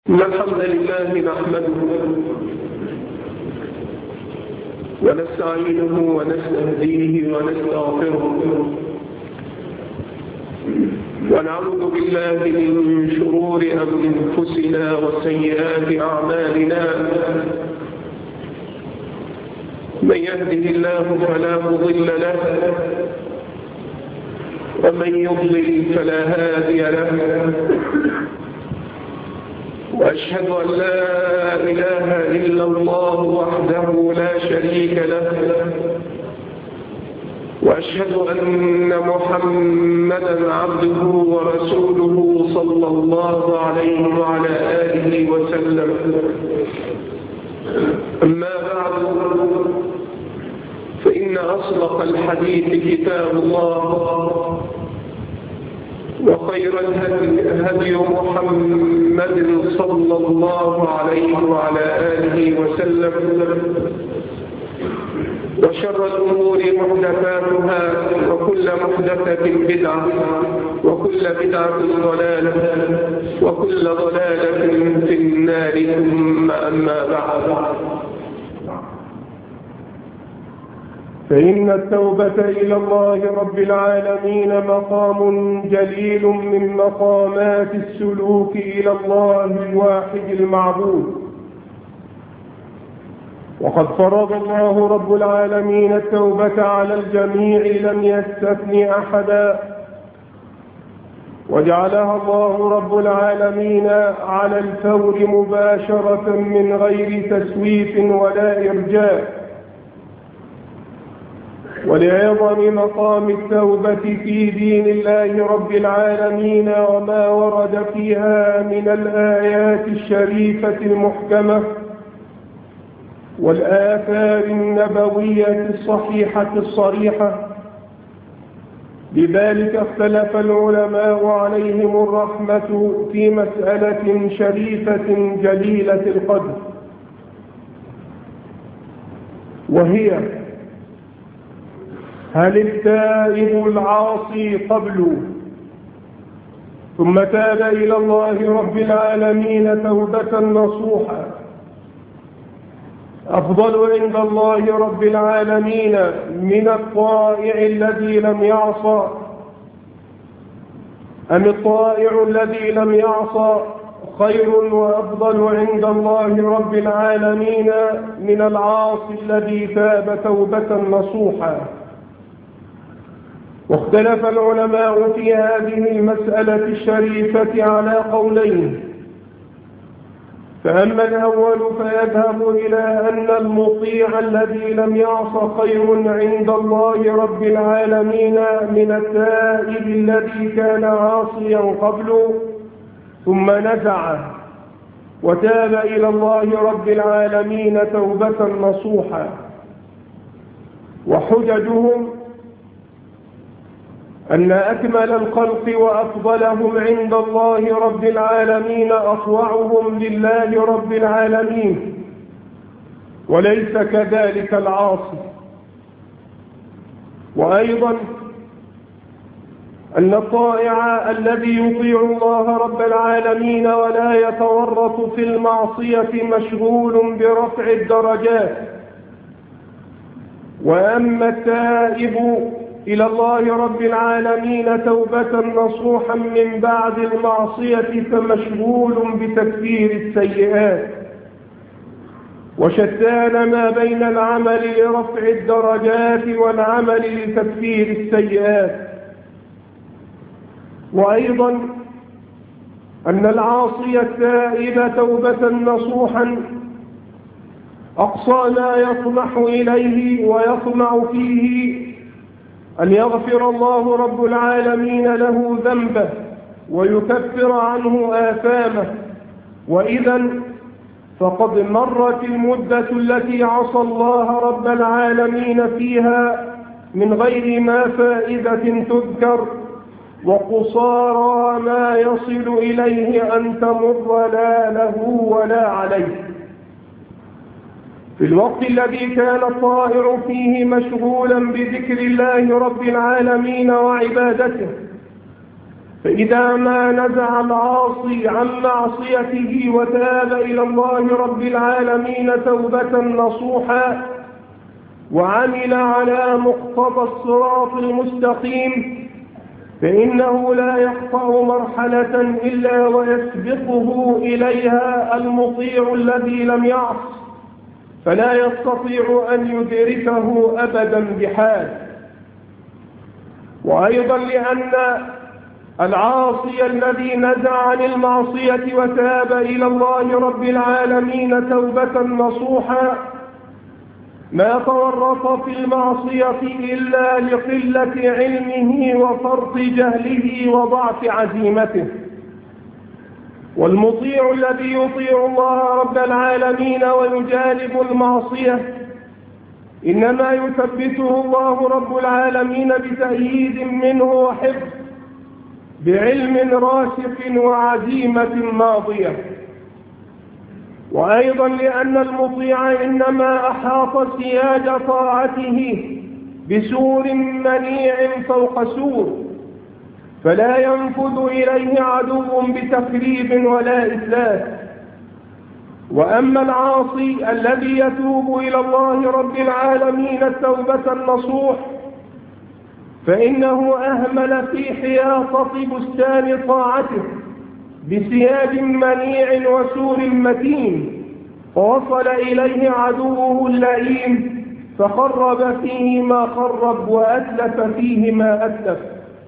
إن الحمد لله نحمده ونستعينه ونستهديه ونستغفره ونعوذ بالله من شرور أنفسنا وسيئات أعمالنا. من يهده الله فلا مضل له ومن يضلل فلا هادي له. وأشهد أن لا إله إلا الله وحده لا شريك له، وأشهد أن محمدا عبده ورسوله صلى الله عليه وعلى آله وسلم. أما بعد، فإن أصدق الحديث كتاب الله، وخير الهدي محمد صلى الله عليه وعلى آله وسلم، وشر الأمور محدثاتها، وكل محدثة بدعة، وكل بدعة ضلالة، وكل ضلالة في النار. ثم أما بعد، فإن التوبة إلى الله رب العالمين مقام جليل من مقامات السلوك إلى الله الواحد المعبود. وقد فرض الله رب العالمين التوبة على الجميع لم يستثن أحدا، وجعلها الله رب العالمين على الفور مباشرة من غير تسويف ولا إرجاء. ولعظم مقام التوبة في دين الله رب العالمين وما ورد فيها من الآيات الشريفة المحكمة والآثار النبوية الصحيحة الصريحة، لذلك اختلف العلماء عليهم الرحمة في مسألة شريفة جليلة القدر، وهي: هل التائب العاصي قبل ثم تاب إلى الله رب العالمين توبة نصوحا أفضل عند الله رب العالمين من الطائع الذي لم يعصى، أم الطائع الذي لم يعصى خير وأفضل عند الله رب العالمين من العاصي الذي تاب توبة نصوحا؟ واختلف العلماء في هذه المسألة الشريفة على قولين، فأما الأول فيذهب إلى أن المطيع الذي لم يعص خير عند الله رب العالمين من التائب الذي كان عاصيا قبل ثم نزع وتاب إلى الله رب العالمين توبة نصوحا. وحججهم أن أكمل الخلق وأفضلهم عند الله رب العالمين أطوعهم لله رب العالمين، وليس كذلك العاصي. وأيضا أن الطائع الذي يطيع الله رب العالمين ولا يتورط في المعصية مشغول برفع الدرجات، وأما التائب إلى الله رب العالمين توبة نصوحا من بعد المعصية فمشغول بتكفير السيئات. وشتان ما بين العمل لرفع الدرجات والعمل لتكفير السيئات. وأيضا أن العاصي التائب توبة نصوحا أقصى ما يطمح إليه ويطمع فيه أن يغفر الله رب العالمين له ذنبه ويكفر عنه آثامه، وإذا فقد مرت المدة التي عصى الله رب العالمين فيها من غير ما فائدة تذكر، وقصارى ما يصل إليه أن تمر لا له ولا عليه. في الوقت الذي كان الطائع فيه مشغولا بذكر الله رب العالمين وعبادته، فإذا ما نزع العاصي عن معصيته وتاب إلى الله رب العالمين توبة نصوحا وعمل على مقتضى الصراط المستقيم، فإنه لا يقطع مرحلة إلا ويسبقه إليها المطيع الذي لم يعص، فلا يستطيع أن يدركه أبدا بحال. وأيضا لأن العاصي الذي نزع عن المعصية وتاب إلى الله رب العالمين توبة نصوحا ما تورط في المعصية إلا لقلة علمه وفرط جهله وضعف عزيمته. والمطيع الذي يطيع الله رب العالمين ويجانب المعصية إنما يثبته الله رب العالمين بتأييد منه وحفظ بعلم راسخ وعزيمة ماضية. وأيضا لأن المطيع إنما أحاط سياج طاعته بسور منيع فوق سور، فلا ينفذ إليه عدو بتخريب ولا إفلات. وأما العاصي الذي يتوب إلى الله رب العالمين التوبة النصوح فإنه أهمل في حياطة بستان طاعته بسياج منيع وسور متين، ووصل إليه عدوه اللئيم فخرب فيه ما خرب وأتلف فيه ما أتلف.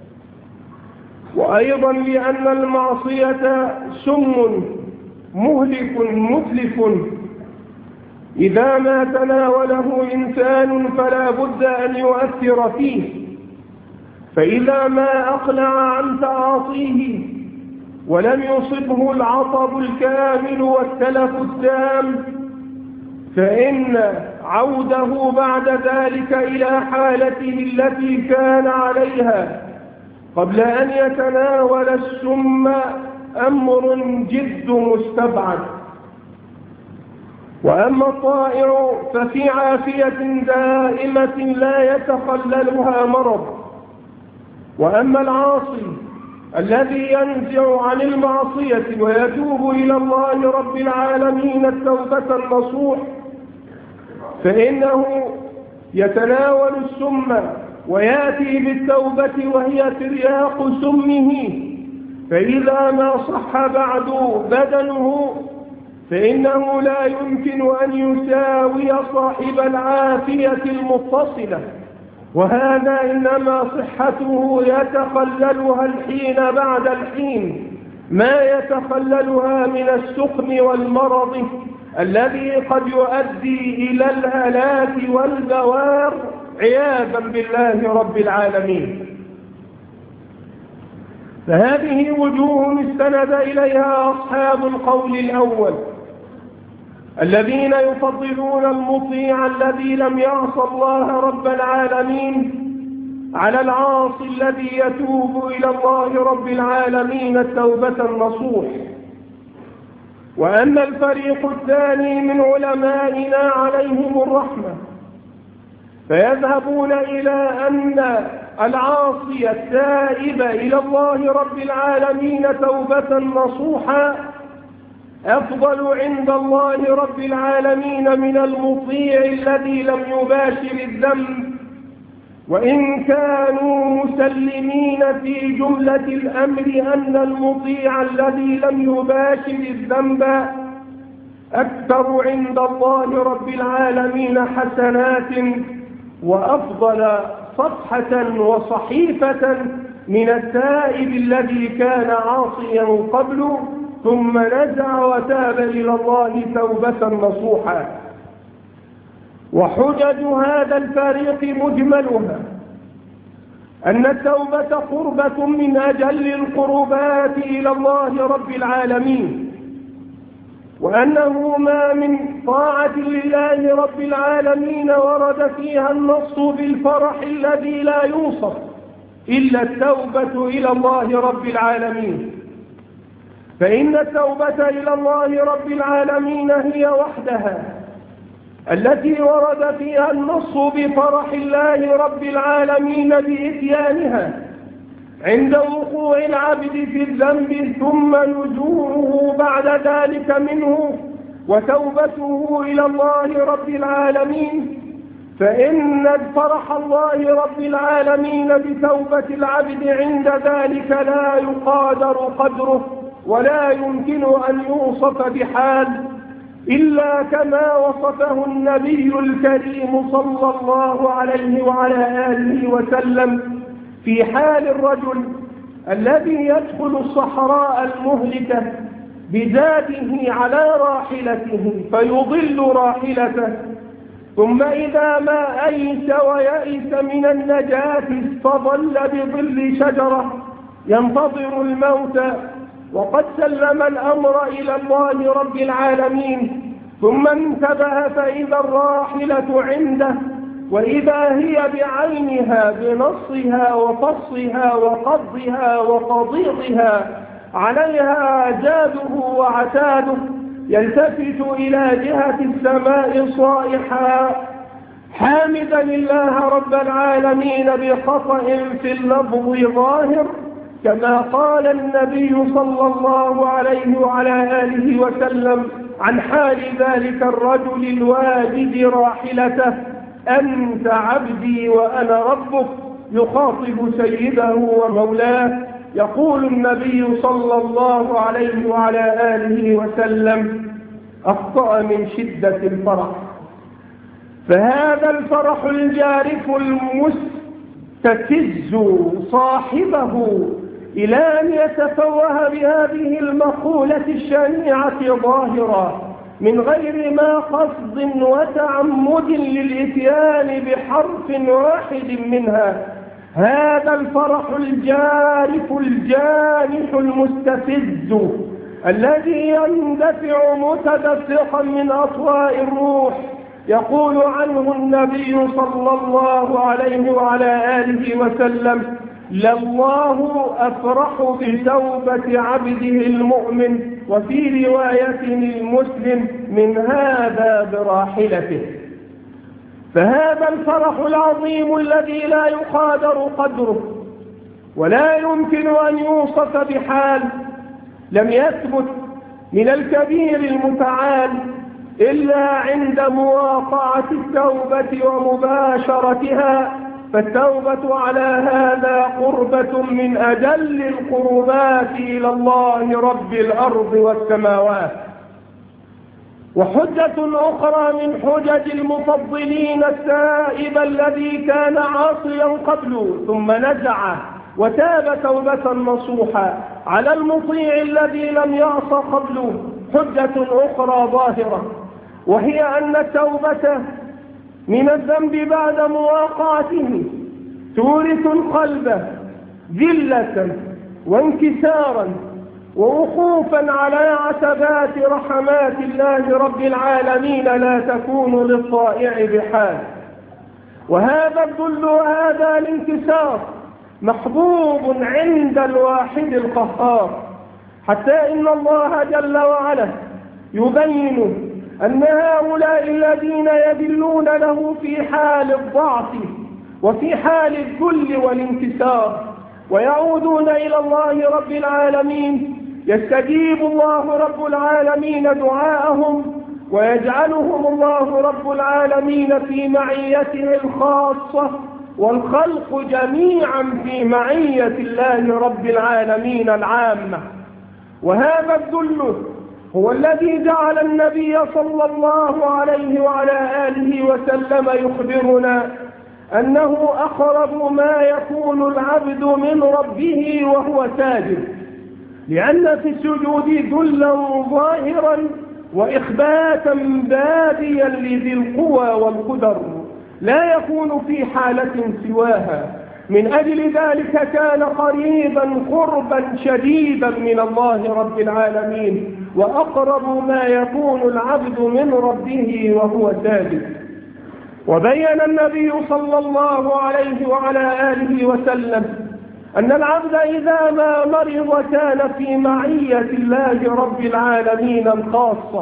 وأيضا لأن المعصية سم مهلك متلف، إذا ما تناوله إنسان فلا بد أن يؤثر فيه، فإذا ما أقلع عن تعاطيه ولم يصبه العطب الكامل والتلف التام فإن عوده بعد ذلك إلى حالته التي كان عليها قبل أن يتناول السم أمر جد مستبعد. وأما الطائع ففي عافية دائمة لا يتخللها مرض. وأما العاصي الذي ينزع عن المعصية ويتوب إلى الله رب العالمين التوبة النصوح فإنه يتناول السم ويأتي بالتوبة وهي ترياق سمه، فإذا ما صح بعد بدنه فإنه لا يمكن أن يساوي صاحب العافية المتصلة، وهذا إنما صحته يتخللها الحين بعد الحين ما يتخللها من السقم والمرض الذي قد يؤدي إلى الهلاك والبوار عياذا بالله رب العالمين. فهذه وجوه استند إليها أصحاب القول الأول الذين يفضلون المطيع الذي لم يعص الله رب العالمين على العاصي الذي يتوب إلى الله رب العالمين التوبة النصوح. وأما الفريق الثاني من علمائنا عليهم الرحمة فيذهبون إلى أن العاصي التائب إلى الله رب العالمين توبة نصوحا أفضل عند الله رب العالمين من المطيع الذي لم يباشر الذنب، وإن كانوا مسلمين في جملة الأمر أن المطيع الذي لم يباشر الذنب أكثر عند الله رب العالمين حسنات وأفضل صفحة وصحيفة من التائب الذي كان عاصيا قبل ثم نزع وتاب إلى الله توبة نصوحا. وحجج هذا الفريق مجملها أن التوبة قربة من أجل القربات إلى الله رب العالمين، وأنه ما من طاعة لله رب العالمين ورد فيها النص بالفرح الذي لا يوصف إلا التوبة إلى الله رب العالمين. فإن التوبة إلى الله رب العالمين هي وحدها التي ورد فيها النص بفرح الله رب العالمين بإتيانها، عند وقوع العبد في الذنب ثم نزوعه بعد ذلك منه وتوبته إلى الله رب العالمين، فإن فرح الله رب العالمين بتوبة العبد عند ذلك لا يقادر قدره ولا يمكن أن يوصف بحال إلا كما وصفه النبي الكريم صلى الله عليه وعلى آله وسلم في حال الرجل الذي يدخل الصحراء المهلكة بذاته على راحلته فيضل راحلته، ثم إذا ما أيس ويأس من النجاة استظل بظل شجرة ينتظر الموت وقد سلم الأمر إلى الله رب العالمين، ثم انتبه فإذا الراحلة عنده وإذا هي بعينها بنصها وفصها وقضها وقضيضها عليها جاده وعتاده، يلتفت إلى جهة السماء صائحا حامدا الله رب العالمين بخطأ في اللفظ ظاهر، كما قال النبي صلى الله عليه وعلى آله وسلم عن حال ذلك الرجل الواجد راحلته: أنت عبدي وأنا ربك، يخاطب سيده ومولاه. يقول النبي صلى الله عليه وعلى آله وسلم: أخطأ من شدة الفرح. فهذا الفرح الجارف المستفز صاحبه إلى أن يتفوه بهذه المقولة الشنيعة ظاهرا من غير ما قصد وتعمد للإتيان بحرف واحد منها. هذا الفرح الجارف الجانح المستفز الذي يندفع متدفقا من أطواء الروح، يقول عنه النبي صلى الله عليه وعلى آله وسلم: لله أفرح بتوبة عبده المؤمن، وفي رواية المسلم: من هذا براحلته. فهذا الفرح العظيم الذي لا يقادر قدره ولا يمكن أن يوصف بحال لم يثبت من الكبير المتعال إلا عند مواقعة التوبة ومباشرتها، فالتوبة على هذا قربة من أجل القربات إلى الله رب الأرض والسماوات. وحجة أخرى من حجج المفضلين التائب الذي كان عاصيا قبله ثم نزع وتاب توبة نصوحا على المطيع الذي لم يعص قبله حجة أخرى ظاهرة، وهي أن التوبة من الذنب بعد مواقعته تورث القلب ذلة وانكسارا ووقوفا على عتبات رحمات الله رب العالمين لا تكون للطائع بحال. وهذا الذل وهذا الانكسار محبوب عند الواحد القهار، حتى إن الله جل وعلا يبين أن هؤلاء الذين يذلون له في حال الضعف وفي حال الذل والانكسار ويعودون إلى الله رب العالمين يستجيب الله رب العالمين دعاءهم ويجعلهم الله رب العالمين في معيته الخاصة والخلق جميعا في معية الله رب العالمين العامة. وهذا الذل هو الذي جعل النبي صلى الله عليه وعلى آله وسلم يخبرنا أنه أقرب ما يكون العبد من ربه وهو ساجد، لأن في السجود ذلا ظاهرا وإخباتا باديا لذي القوى والقدر لا يكون في حالة سواها. من أجل ذلك كان قريبا قربا شديدا من الله رب العالمين، وأقرب ما يكون العبد من ربه وهو ساجد. وبين النبي صلى الله عليه وعلى آله وسلم أن العبد إذا ما مرض كان في معية الله رب العالمين الخاصة،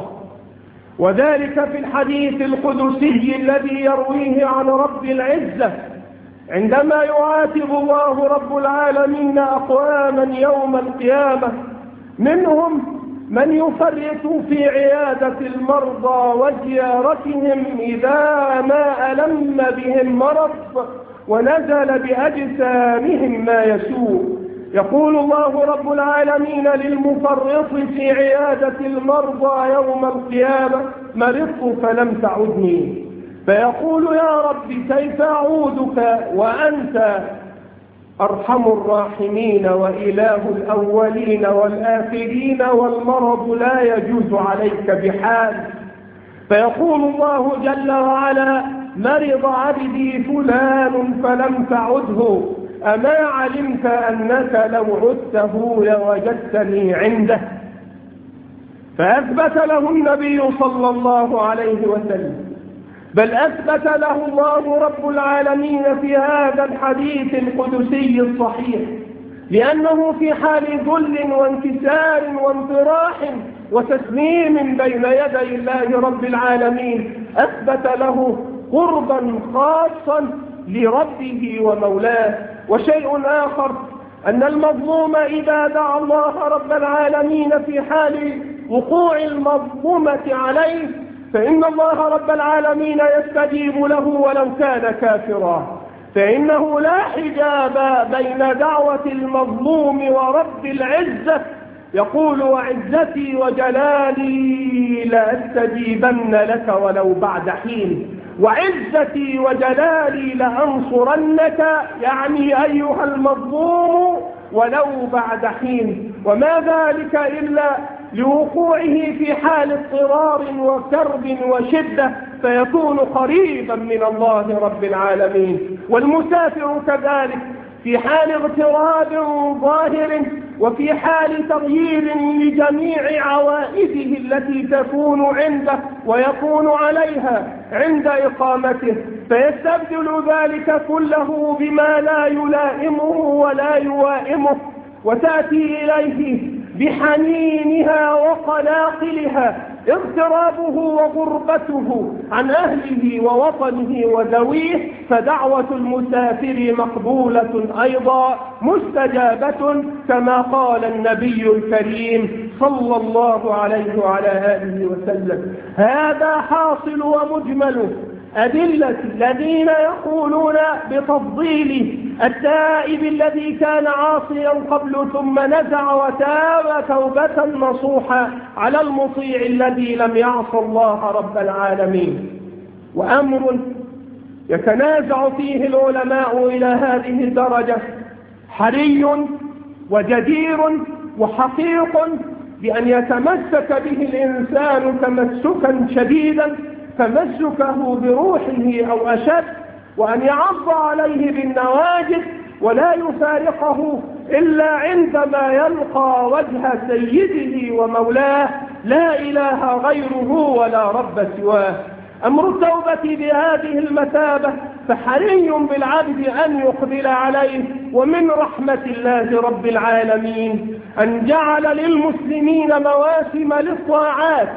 وذلك في الحديث القدسي الذي يرويه عن رب العزة عندما يعاتب الله رب العالمين أقواما يوم القيامة، منهم من يفرط في عيادة المرضى وزيارتهم إذا ما ألم بهم مرض ونزل بأجسامهم ما يسوء. يقول الله رب العالمين للمفرط في عيادة المرضى يوم القيامة: مرضت فلم تعدني. فيقول: يا رب كيف أعودك وأنت أرحم الراحمين وإله الأولين والآخرين، والمرض لا يجوز عليك بحال. فيقول الله جل وعلا: مرض عبدي فلان فلم تعده، أما علمت أنك لو عدته لوجدتني عنده. فأثبت له النبي صلى الله عليه وسلم، بل أثبت له الله رب العالمين في هذا الحديث القدسي الصحيح، لأنه في حال ذل وانكسار وانطراح وتسليم بين يدي الله رب العالمين أثبت له قربا خاصا لربه ومولاه. وشيء آخر أن المظلوم إذا دعا الله رب العالمين في حال وقوع المظلومة عليه فإن الله رب العالمين يستجيب له ولو كان كافرا، فإنه لا حجاب بين دعوة المظلوم ورب العزة. يقول: وعزتي وجلالي لأستجيبن لك ولو بعد حين، وعزتي وجلالي لأنصرنك، يعني أيها المظلوم ولو بعد حين. وما ذلك إلا لوقوعه في حال اضطرار وكرب وشدة، فيكون قريبا من الله رب العالمين. والمسافر كذلك في حال اغتراب ظاهر وفي حال تغيير لجميع عوائده التي تكون عنده ويكون عليها عند إقامته، فيستبدل ذلك كله بما لا يلائمه ولا يوائمه، وتأتي إليه بحنينها وقلاقلها اغترابه وغربته عن أهله ووطنه وذويه. فدعوة المسافر مقبولة أيضا مستجابة، كما قال النبي الكريم صلى الله عليه وعلى آله وسلم. هذا حاصل ومجمل أدلة الذين يقولون بتفضيل التائب الذي كان عاصيا قبل ثم نزع وتاب توبة نصوحا على المطيع الذي لم يعص الله رب العالمين. وأمر يتنازع فيه العلماء إلى هذه الدرجة حري وجدير وحقيق بأن يتمسك به الإنسان تمسكا شديدا تمسكه بروحه أو أشد، وأن يعض عليه بالنواجذ ولا يفارقه إلا عندما يلقى وجه سيده ومولاه لا إله غيره ولا رب سواه. أمر التوبة بهذه المثابة فحري بالعبد أن يقبل عليه. ومن رحمة الله رب العالمين أن جعل للمسلمين مواسم للطاعات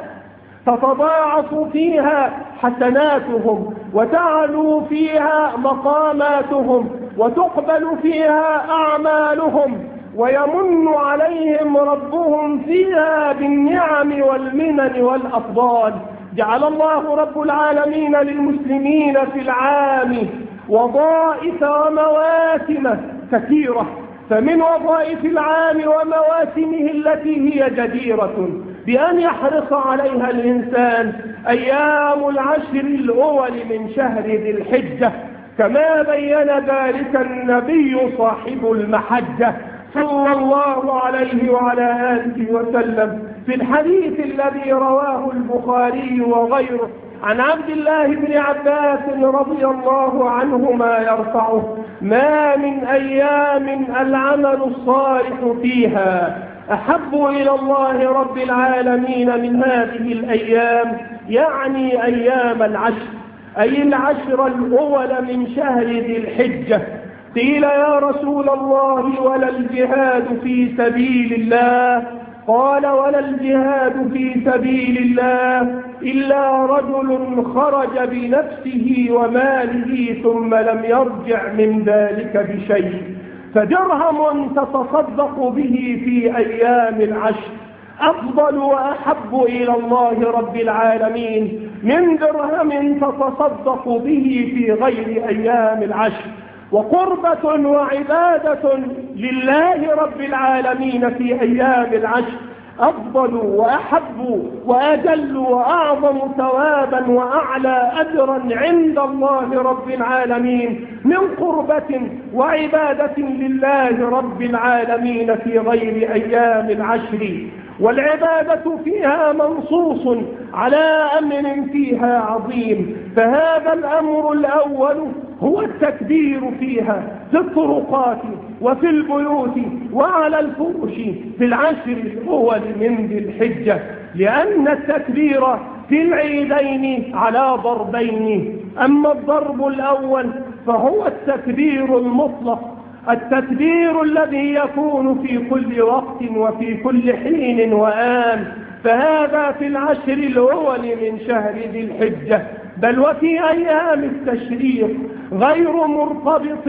تتضاعف فيها حسناتهم وتعلو فيها مقاماتهم وتقبل فيها أعمالهم، ويمن عليهم ربهم فيها بالنعم والمنن والأفضال. جعل الله رب العالمين للمسلمين في العام وظائف ومواسم كثيرة، فمن وظائف العام ومواسمه التي هي جديرة بأن يحرص عليها الإنسان أيام العشر الأول من شهر ذي الحجة، كما بين ذلك النبي صاحب المحجة صلى الله عليه وعلى آله وسلم في الحديث الذي رواه البخاري وغيره عن عبد الله بن عباس رضي الله عنهما يرفعه: ما من أيام العمل الصالح فيها أحب إلى الله رب العالمين من هذه الأيام، يعني أيام العشر، أي العشر الأول من شهر ذي الحجة. قيل: يا رسول الله ولا الجهاد في سبيل الله؟ قال: ولا الجهاد في سبيل الله إلا رجل خرج بنفسه وماله ثم لم يرجع من ذلك بشيء، فدرهم تتصدق به في أيام العشر أفضل وأحب إلى الله رب العالمين من درهم تتصدق به في غير أيام العشر. وقربة وعبادة لله رب العالمين في أيام العشر أفضل وأحب وأجل وأعظم ثوابا وأعلى أجرا عند الله رب العالمين من قربة وعبادة لله رب العالمين في غير أيام العشر. والعبادة فيها منصوص على أمر فيها عظيم، فهذا الأمر الأول هو التكبير فيها في الطرقات وفي البيوت وعلى الفرش في العشر الأول من ذي الحجة، لأن التكبير في العيدين على ضربين. أما الضرب الأول فهو التكبير المطلق، التكبير الذي يكون في كل وقت وفي كل حين وآن، فهذا في العشر الأول من شهر ذي الحجة، بل وفي أيام التشريق غير مرتبط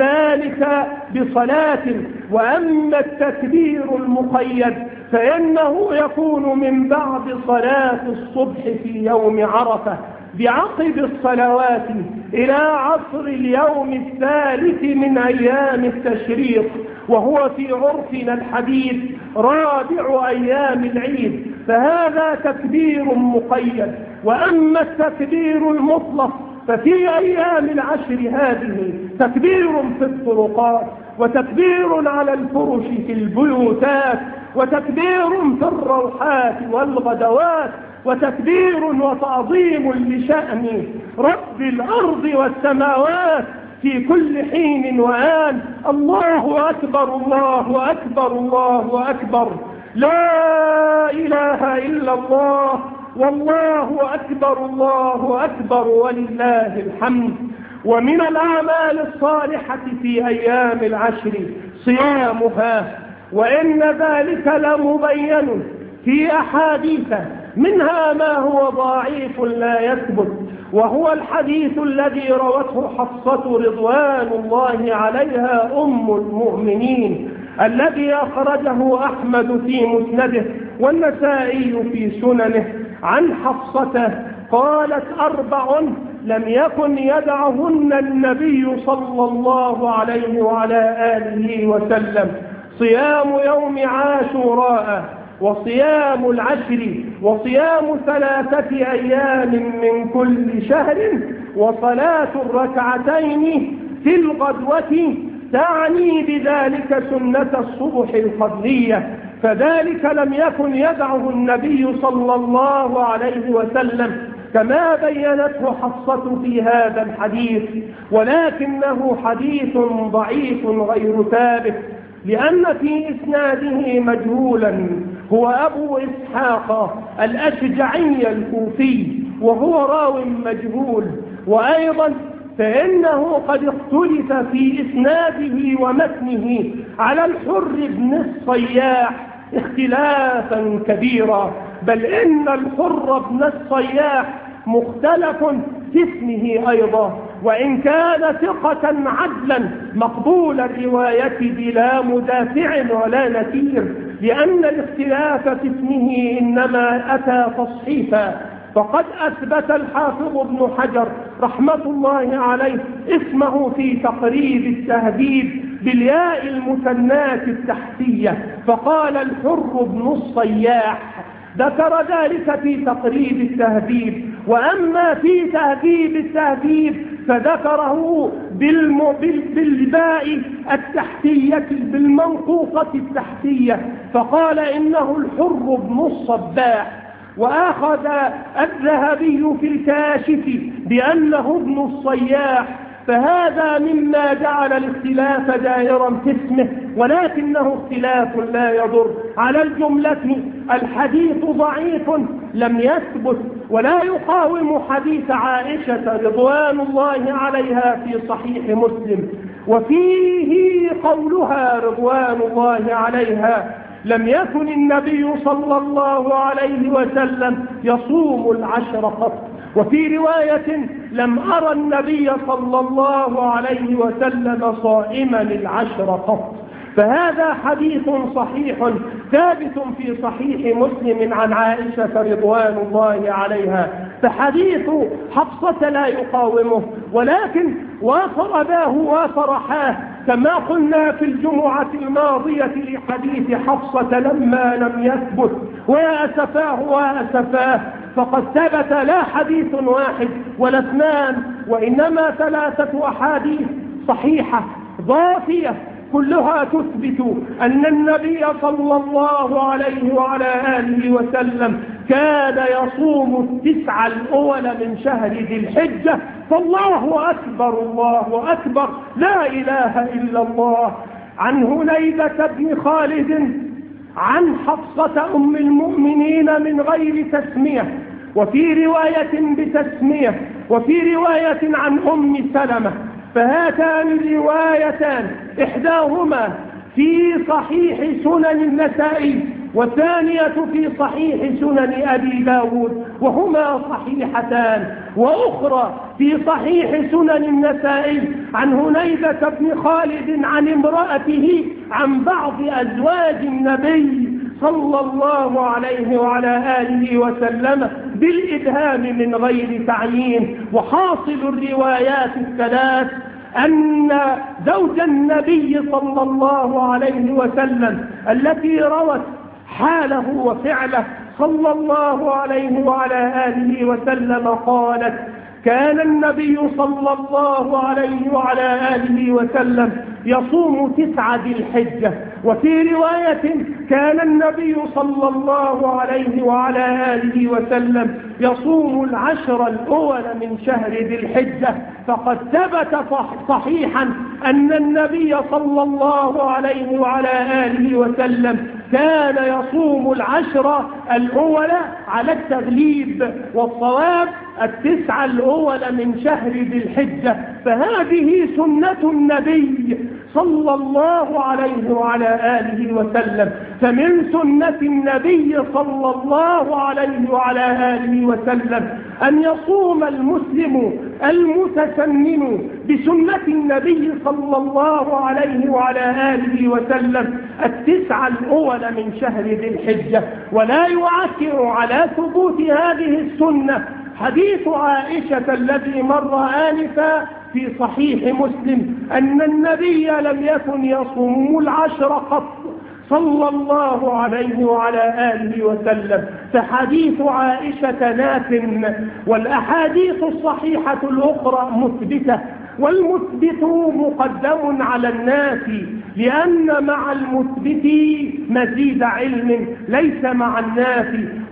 ذلك بصلاة. وأما التكبير المقيد فإنه يكون من بعد صلاة الصبح في يوم عرفة بعقب الصلوات إلى عصر اليوم الثالث من أيام التشريق، وهو في عرفنا الحديث رابع أيام العيد، فهذا تكبير مقيد. وأما التكبير المطلق ففي أيام العشر هذه تكبير في الطرقات، وتكبير على الفرش في البيوتات، وتكبير في الروحات والغدوات، وتكبير وتعظيم لشأن رب الأرض والسماوات في كل حين وآن. الله أكبر الله أكبر الله أكبر، لا إله إلا الله، والله أكبر الله أكبر ولله الحمد. ومن الأعمال الصالحة في أيام العشر صيامها، وإن ذلك لمبين في أحاديث، منها ما هو ضعيف لا يثبت، وهو الحديث الذي روته حفصة رضوان الله عليها أم المؤمنين، الذي أخرجه أحمد في مسنده والنسائي في سننه عن حفصة قالت: 4 لم يكن يدعهن النبي صلى الله عليه وعلى آله وسلم: صيام يوم عاشوراء، وصيام العشر، وصيام 3 أيام من كل شهر، وصلاة الركعتين في الغدوة، تعني بذلك سنة الصبح القبلية، فذلك لم يكن يدعه النبي صلى الله عليه وسلم كما بينته حفصة في هذا الحديث، ولكنه حديث ضعيف غير ثابت، لأن في إسناده مجهولا هو أبو إسحاق الأشجعي الكوفي، وهو راو مجهول. وأيضا فإنه قد اختلف في إسناده ومتنه على الحر بن الصياح اختلافا كبيرا، بل إن الحر بن الصياح مختلف في اسمه أيضا، وإن كان ثقة عدلا مقبول الرواية بلا مدافع ولا نكير، لأن الاختلاف في اسمه إنما أتى تصحيفا. فقد أثبت الحافظ ابن حجر رحمة الله عليه اسمه في تقريب التهذيب بالياء المثناة التحتية، فقال الحر بن الصياح، ذكر ذلك في تقريب التهذيب. وأما في تهذيب التهذيب فذكره بالباء التحتية بالمنقوصة التحتية، فقال إنه الحر بن الصباح. وأخذ الذهبي في الكاشف بأنه ابن الصياح، فهذا مما جعل الاختلاف دائرا في اسمه، ولكنه اختلاف لا يضر. على الجملة الحديث ضعيف لم يثبت، ولا يقاوم حديث عائشة رضوان الله عليها في صحيح مسلم، وفيه قولها رضوان الله عليها: لم يكن النبي صلى الله عليه وسلم يصوم العشر قط. وفي رواية لم أرى النبي صلى الله عليه وسلم صائما العشر قط. فهذا حديث صحيح ثابت في صحيح مسلم عن عائشة رضوان الله عليها. فحديث حفصة لا يقاومه، ولكن وافر أباه وافر حاه، كما قلنا في الجمعة الماضية لحديث حفصة لما لم يثبت وأسفاه فقد ثبت لا حديث واحد ولا اثنان، وإنما 3 أحاديث صحيحة ضافية كلها تثبت أن النبي صلى الله عليه وعلى آله وسلم كان يصوم 9 الأول من شهر ذي الحجة. فالله أكبر الله أكبر، لا إله إلا الله. عن هنيدة بن خالد عن حفصة أم المؤمنين من غير تسمية، وفي رواية بتسمية، وفي رواية عن أم سلمة. فهاتان الروايتان إحداهما في صحيح سنن النسائي، والثانية في صحيح سنن أبي داود، وهما صحيحتان. وأخرى في صحيح سنن النسائي عن هنيدة بن خالد عن امرأته عن بعض أزواج النبي صلى الله عليه وعلى آله وسلم بالإبهام من غير تعيين. وحاصل الروايات الثلاث أن زوج النبي صلى الله عليه وسلم التي روت حاله وفعله صلى الله عليه وعلى آله وسلم قالت: كان النبي صلى الله عليه وعلى آله وسلم يصوم 9 ذي الحجة. وفي رواية كان النبي صلى الله عليه وعلى آله وسلم يصوم 10 الأول من شهر ذي الحجة. فقد ثبت صحيحا أن النبي صلى الله عليه وعلى آله وسلم كان يصوم 10 الأول على التغليب، والصواب 9 الأول من شهر ذي الحجة. فهذه سنة النبي صلى الله عليه وعلى آله وسلم. فمن سنة النبي صلى الله عليه وعلى آله وسلم أن يصوم المسلم المتسنن بسنة النبي صلى الله عليه وعلى آله وسلم 9 الأول من شهر ذي الحجة. ولا يعكر على ثبوت هذه السنة حديث عائشة الذي مر آنفا في صحيح مسلم أن النبي لم يكن يصوم 10 قط صلى الله عليه وعلى آله وسلم. فحديث عائشة ناف، والأحاديث الصحيحة الأخرى مثبتة، والمثبت مقدم على الناس، لأن مع المثبت مزيد علم ليس مع الناس.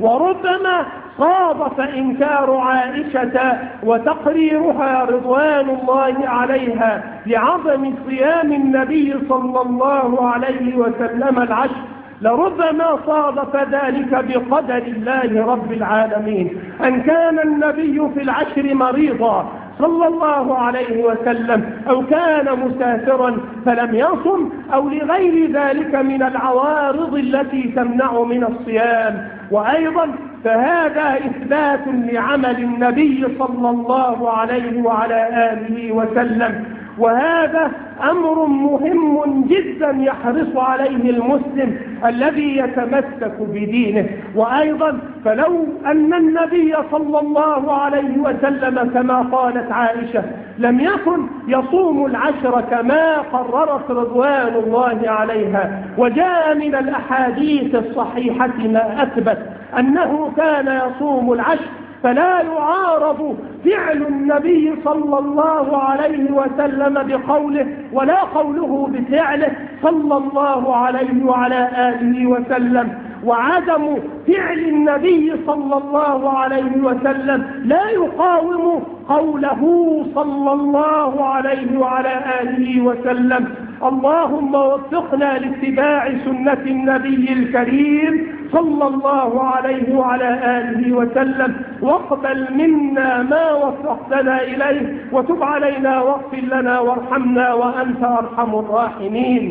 وربما صادف إنكار عائشة وتقريرها رضوان الله عليها لعظم صيام النبي صلى الله عليه وسلم العشر، لربما صادف ذلك بقدر الله رب العالمين، أن كان النبي في العشر مريضا صلى الله عليه وسلم، أو كان مسافرا فلم يصم، أو لغير ذلك من العوارض التي تمنع من الصيام. وأيضا فهذا إثبات لعمل النبي صلى الله عليه وعلى آله وسلم، وهذا أمر مهم جدا يحرص عليه المسلم الذي يتمسك بدينه. وأيضا فلو أن النبي صلى الله عليه وسلم كما قالت عائشة لم يكن يصوم العشر كما قررت رضوان الله عليها، وجاء من الأحاديث الصحيحة ما أثبت أنه كان يصوم العشر، فلا يعارض فعل النبي صلى الله عليه وسلم بقوله ولا قوله بفعله صلى الله عليه وعلى آله وسلم. وعدم فعل النبي صلى الله عليه وسلم لا يقاوم قوله صلى الله عليه وعلى آله وسلم. اللهم وفقنا لاتباع سنة النبي الكريم صلى الله عليه وعلى آله وسلم، واقبل منا ما وفقتنا إليه، وتب علينا واغفر لنا وارحمنا وأنت أرحم الراحمين.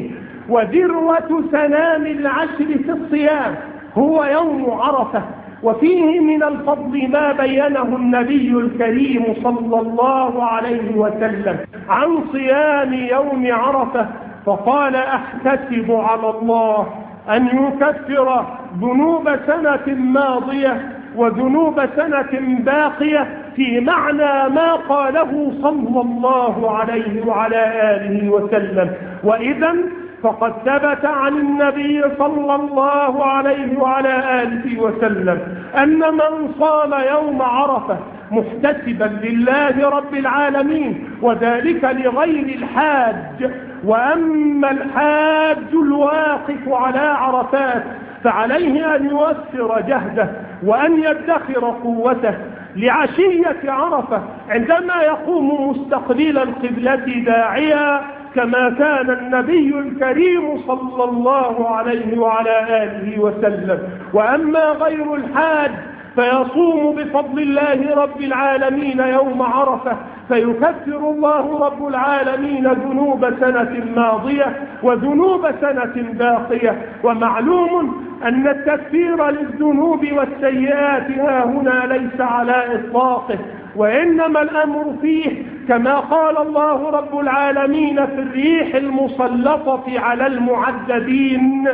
وذروة سنام العشر في الصيام هو يوم عرفة. وفيه من الفضل ما بينه النبي الكريم صلى الله عليه وسلم عن صيام يوم عرفة، فقال: أحتسب على الله أن يكفر ذنوب سنة ماضية وذنوب سنة باقية، في معنى ما قاله صلى الله عليه وعلى آله وسلم. وإذا فقد ثبت عن النبي صلى الله عليه وعلى آله وسلم أن من صام يوم عرفة محتسبا لله رب العالمين وذلك لغير الحاج. وأما الحاج الواقف على عرفات فعليه أن يوفر جهده وأن يدخر قوته لعشية عرفة عندما يقوم مستقبل القبلة داعيا كما كان النبي الكريم صلى الله عليه وعلى آله وسلم. وأما غير الحاج فيصوم بفضل الله رب العالمين يوم عرفة، فيكفر الله رب العالمين ذنوب سنة ماضية وذنوب سنة باقية. ومعلوم أن التكفير للذنوب والسيئات ها هنا ليس على إطلاقه، وإنما الأمر فيه كما قال الله رب العالمين في الريح المسلطة على المعذبين: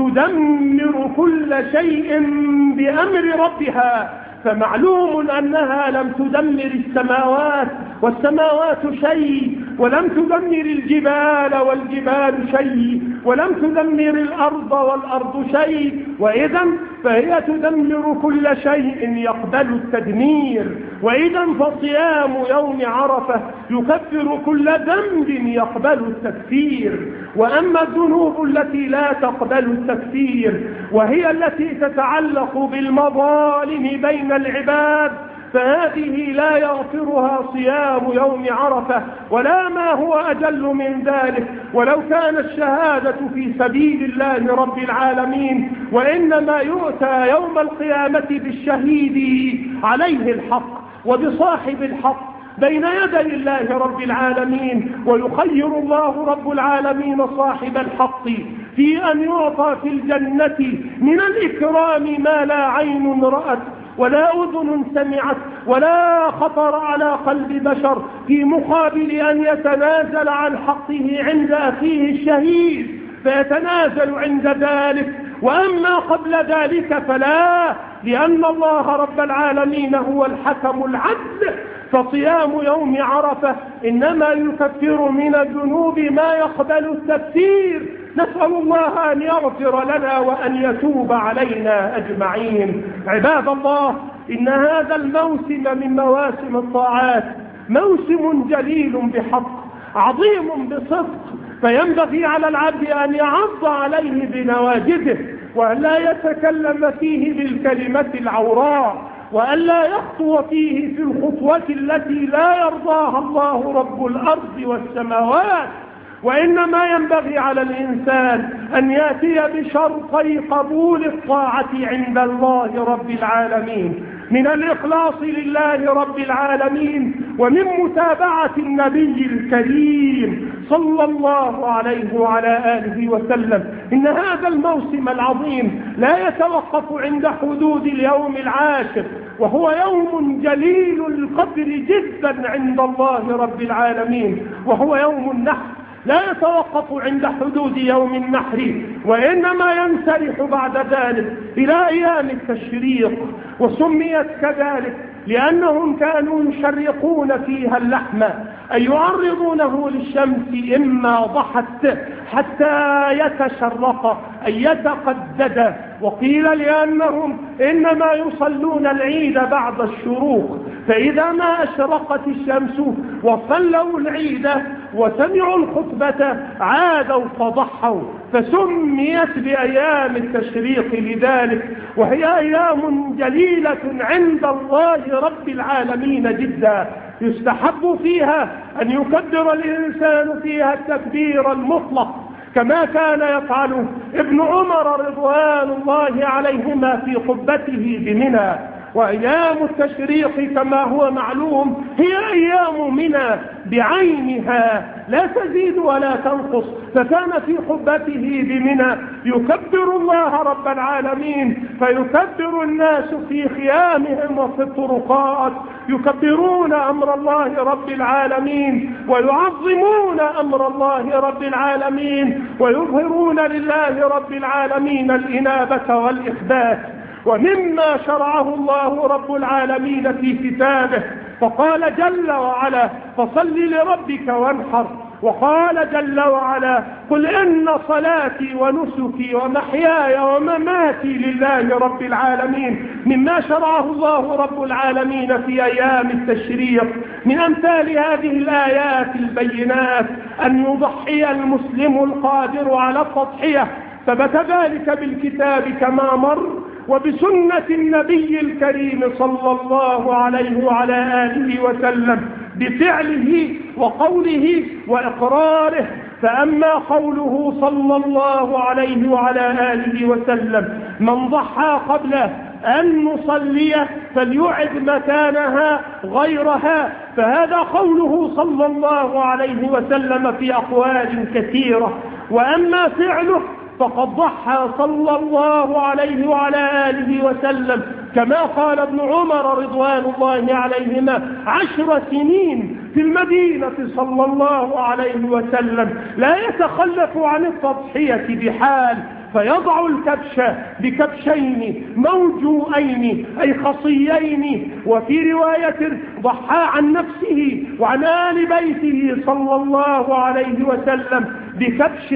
تدمر كل شيء بأمر ربها. فمعلوم أنها لم تدمر السماوات والسماوات شيء، ولم تدمر الجبال والجبال شيء، ولم تدمر الأرض والأرض شيء، وإذا فهي تدمر كل شيء يقبل التدمير. وإذا فصيام يوم عرفة يكفر كل ذنب يقبل التكفير. وأما الذنوب التي لا تقبل التكفير وهي التي تتعلق بالمظالم بين العباد فهذه لا يغفرها صيام يوم عرفة ولا ما هو أجل من ذلك، ولو كان الشهادة في سبيل الله رب العالمين. وإنما يؤتى يوم القيامة بالشهيد عليه الحق وبصاحب الحق بين يدي الله رب العالمين، ويخير الله رب العالمين صاحب الحق في أن يعطى في الجنة من الإكرام ما لا عين رأت ولا أذن سمعت ولا خطر على قلب بشر، في مقابل أن يتنازل عن حقه عند أخيه الشهيد فيتنازل عند ذلك. وأما قبل ذلك فلا، لأن الله رب العالمين هو الحكم العدل. فصيام يوم عرفة إنما يكفر من الذنوب ما يقبل التكفير. نسأل الله أن يغفر لنا وأن يتوب علينا أجمعين. عباد الله، إن هذا الموسم من مواسم الطاعات موسم جليل بحق عظيم بصدق، فينبغي على العبد أن يعض عليه بنواجذه وأن لا يتكلم فيه بالكلمة العوراء، وأن لا يخطو فيه في الخطوة التي لا يرضاها الله رب الأرض والسماوات. وإنما ينبغي على الإنسان أن يأتي بشرطي قبول الطاعة عند الله رب العالمين: من الإخلاص لله رب العالمين، ومن متابعة النبي الكريم صلى الله عليه وعلى آله وسلم. إن هذا الموسم العظيم لا يتوقف عند حدود اليوم العاشر، وهو يوم جليل القدر جدا عند الله رب العالمين، وهو يوم النحر. لا يتوقف عند حدود يوم النحر، وإنما ينسرح بعد ذلك إلى أيام التشريق. وسميت كذلك لأنهم كانوا يشرقون فيها اللحم، أي يعرضونه للشمس إما ضحت حتى يتشرق أي يتقدد. وقيل لأنهم إنما يصلون العيد بعد الشروق، فإذا ما أشرقت الشمس وصلوا العيد وسمعوا الخطبة عادوا فضحوا، فسميت بأيام التشريق لذلك. وهي أيام جليلة عند الله رب العالمين جدا، يستحب فيها أن يكبر الإنسان فيها التكبير المطلق كما كان يفعل ابن عمر رضوان الله عليهما في قبته بمنى. وأيام التشريق كما هو معلوم هي أيام منى بعينها لا تزيد ولا تنقص. فكان في حبته بمنى يكبر الله رب العالمين، فيكبر الناس في خيامهم وفي الطرقات، يكبرون أمر الله رب العالمين ويعظمون أمر الله رب العالمين ويظهرون لله رب العالمين الإنابة والإخبات. ومما شرعه الله رب العالمين في كتابه فقال جل وعلا فصل لربك وانحر، وقال جل وعلا قل إن صلاتي ونسكي ومحياي ومماتي لله رب العالمين. مما شرعه الله رب العالمين في أيام التشريق من أمثال هذه الآيات البينات أن يضحي المسلم القادر على التضحية، ثبت ذلك بالكتاب كما مر وبسنة النبي الكريم صلى الله عليه وعلى آله وسلم بفعله وقوله وإقراره. فأما قوله صلى الله عليه وعلى آله وسلم من ضحى قبل أن نصلي فليعد مكانها غيرها، فهذا قوله صلى الله عليه وسلم في أقوال كثيرة. وأما فعله فقد ضحى صلى الله عليه وعلى آله وسلم كما قال ابن عمر رضوان الله عليهما 10 سنين في المدينة صلى الله عليه وسلم لا يتخلف عن التضحية بحال، فيضع الكبش بكبشين موجوئين أي خصيين. وفي رواية ضحى عن نفسه وعن آل بيته صلى الله عليه وسلم بكبش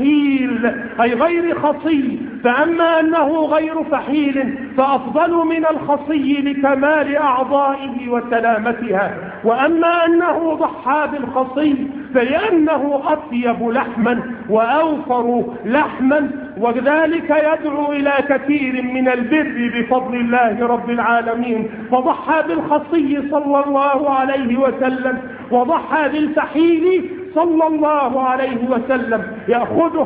فحيل أي غير خصي، فأما أنه غير فحيل فأفضل من الخصي لكمال أعضائه وسلامتها. وأما أنه ضحى بالخصي فلأنه أطيب لحما وأوفر لحما، وذلك يدعو إلى كثير من البر بفضل الله رب العالمين. فضحى بالخصي صلى الله عليه وسلم وضحى بالفحيل صلى الله عليه وسلم، يأخذه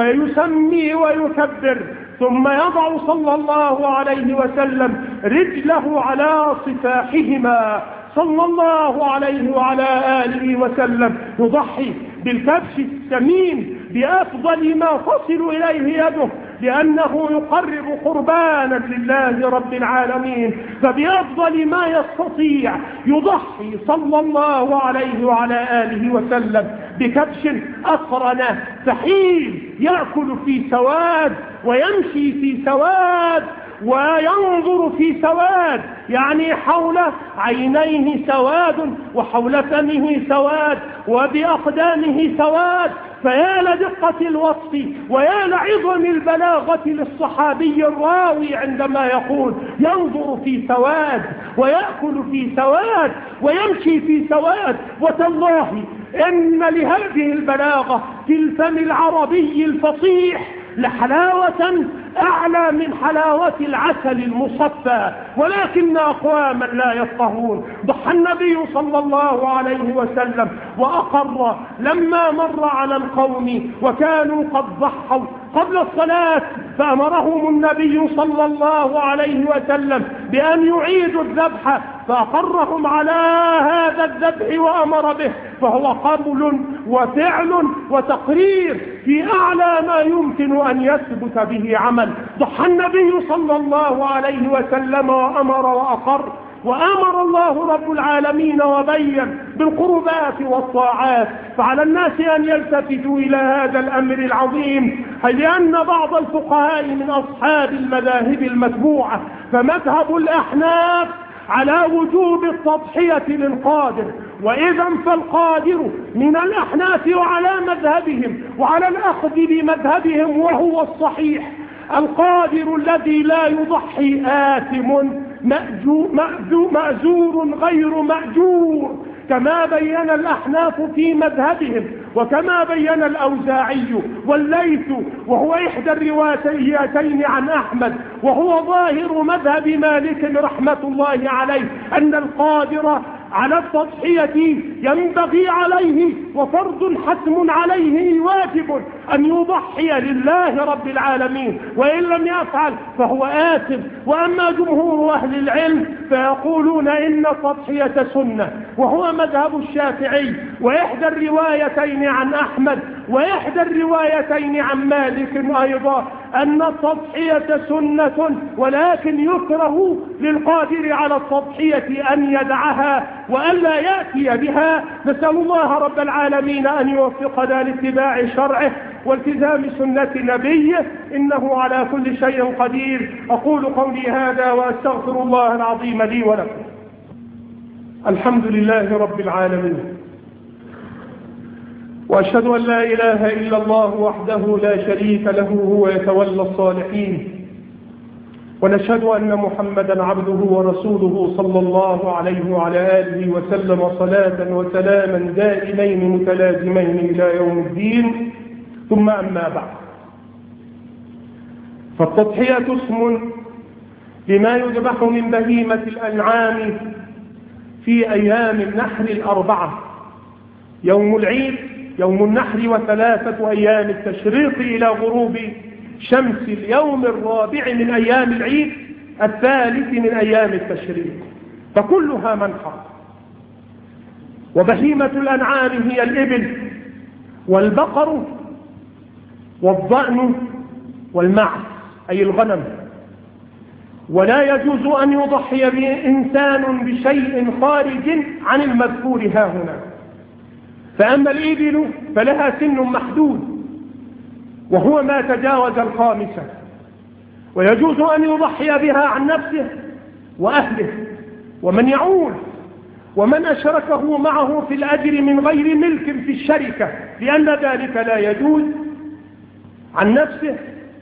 فيسمي ويكبر ثم يضع صلى الله عليه وسلم رجله على صفاحهما صلى الله عليه وعلى آله وسلم، يضحي بالكبش السمين بأفضل ما تصل إليه يده لأنه يقرب قربانا لله رب العالمين، فبأفضل ما يستطيع يضحي صلى الله عليه وعلى آله وسلم بكبش أقرن فحيل يأكل في سواد ويمشي في سواد وينظر في سواد، يعني حول عينيه سواد وحول فمه سواد وبأقدامه سواد. فيا لدقة الوصف ويا لعظم البلاغة للصحابي الراوي عندما يقول ينظر في سواد ويأكل في سواد ويمشي في سواد. وتالله إن لهذه البلاغة في الفم العربي الفصيح لحلاوة أعلى من حلاوة العسل المصفى، ولكن أقواما لا يفقهون. ضحى النبي صلى الله عليه وسلم وأقر لما مر على القوم وكانوا قد ضحوا قبل الصلاة، فأمرهم النبي صلى الله عليه وسلم بأن يعيدوا الذبح، فأقرهم على هذا الذبح وأمر به، فهو قول وفعل وتقرير في أعلى ما يمكن أن يثبت به عمل. ضحى النبي صلى الله عليه وسلم وأمر وأقر، وأمر الله رب العالمين وبين بالقربات والطاعات، فعلى الناس أن يلتفتوا إلى هذا الأمر العظيم، لأن بعض الفقهاء من أصحاب المذاهب المتبوعة فمذهب الأحناف على وجوب التضحية للقادر، وإذا فالقادر من الأحناف وعلى مذهبهم وعلى الأخذ بمذهبهم وهو الصحيح. القادر الذي لا يضحي آثم مأزور غير مأجور، كما بين الأحناف في مذهبهم وكما بين الأوزاعي والليث، وهو إحدى الروايتين عن أحمد، وهو ظاهر مذهب مالك رحمة الله عليه، أن القادر على التضحية ينبغي عليه وفرض حتم عليه واجب أن يضحي لله رب العالمين، وإن لم يفعل فهو آثم. وأما جمهور أهل العلم فيقولون إن التضحية سنة، وهو مذهب الشافعي، وإحدى الروايتين عن أحمد وإحدى الروايتين عن مالك أيضا أن التضحية سنة، ولكن يكره للقادر على التضحية أن يدعها وألا يأتي بها. نسأل الله رب العالمين أن يوفقنا لاتباع شرعه والتزام سنة نبيه، إنه على كل شيء قدير. أقول قولي هذا وأستغفر الله العظيم لي ولكم. الحمد لله رب العالمين، وأشهد أن لا إله إلا الله وحده لا شريك له هو يتولى الصالحين، ونشهد أن محمدا عبده ورسوله صلى الله عليه وعلى آله وسلم صلاة وسلاما دائمين متلازمين إلى يوم الدين. ثم أما بعد، فالتضحية اسم لما يذبح من بهيمة الأنعام في أيام النحر الأربعة: يوم العيد، يوم النحر، و3 أيام التشريق إلى غروب شمس اليوم الرابع من أيام العيد 3 من أيام التشريق، فكلها منحر. وبهيمة الأنعام هي الإبل والبقر والضأن والمعز أي الغنم. ولا يجوز أن يضحي إنسان بشيء خارج عن المذكور هاهنا. فأما الإبل فلها سن محدود وهو ما تجاوز 5، ويجوز أن يضحي بها عن نفسه وأهله ومن يعول ومن أشركه معه في الأجر من غير ملك في الشركة، لأن ذلك لا يجوز. عن نفسه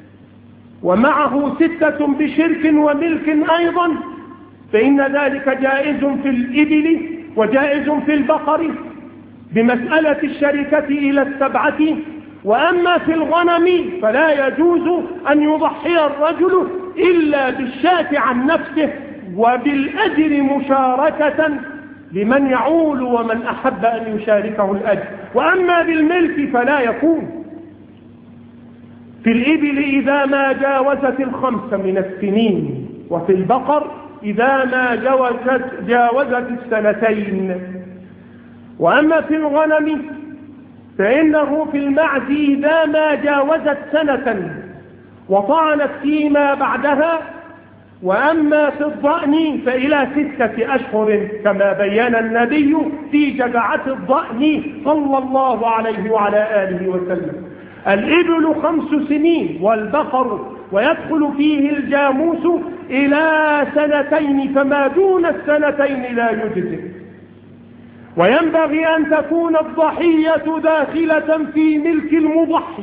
ومعه 6 بشرك وملك أيضا، فإن ذلك جائز في الإبل وجائز في البقر بمسألة الشركة إلى 7. وأما في الغنم فلا يجوز أن يضحي الرجل إلا بالشاة عن نفسه وبالأجر مشاركة لمن يعول ومن أحب أن يشاركه الأجر. وأما بالملك فلا يكون. في الإبل إذا ما جاوزت 5 من السنين، وفي البقر إذا ما جاوزت 2. وأما في الغنم فإنه في المعز إذا ما جاوزت 1 وطعنت فيما بعدها. وأما في الضأن فإلى 6 أشهر، كما بين النبي في جذعة الضأن صلى الله عليه وعلى آله وسلم. الإبل 5 سنين والبقر، ويدخل فيه الجاموس إلى 2، فما دون 2 لا يجزئ. وينبغي أن تكون الضحية داخلة في ملك المضحي،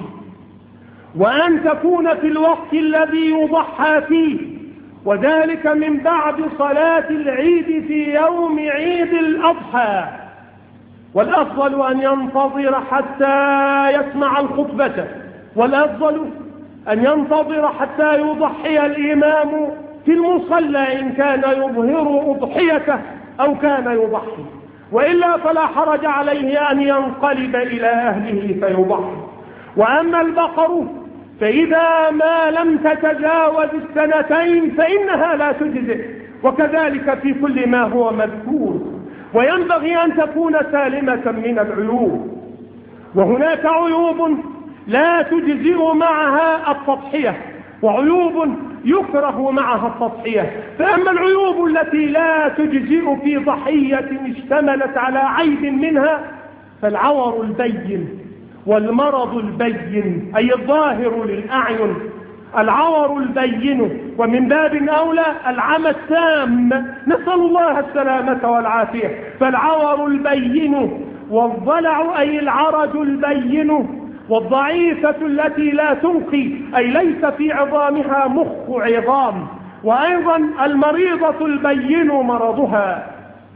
وأن تكون في الوقت الذي يضحى فيه، وذلك من بعد صلاة العيد في يوم عيد الأضحى. والأفضل أن ينتظر حتى يسمع الخطبة، والأفضل أن ينتظر حتى يضحي الإمام في المصلى إن كان يظهر أضحيته أو كان يضحي، وإلا فلا حرج عليه أن ينقلب إلى أهله فيضحي. وأما البقر فإذا ما لم تتجاوز 2 فإنها لا تجزئ، وكذلك في كل ما هو مذكور. وينبغي أن تكون سالمة من العيوب، وهناك عيوب لا تجزئ معها التضحية، وعيوب يكره معها التضحية. فأما العيوب التي لا تجزئ في ضحية اشتملت على عيب منها فالعور البين والمرض البين أي الظاهر للأعين، العور البين، ومن باب أولى العمى التام، نسأل الله السلامة والعافية. فالعور البين والضلع أي العرج البين، والضعيفة التي لا تنقي أي ليس في عظامها مخ عظام، وأيضا المريضة البين مرضها.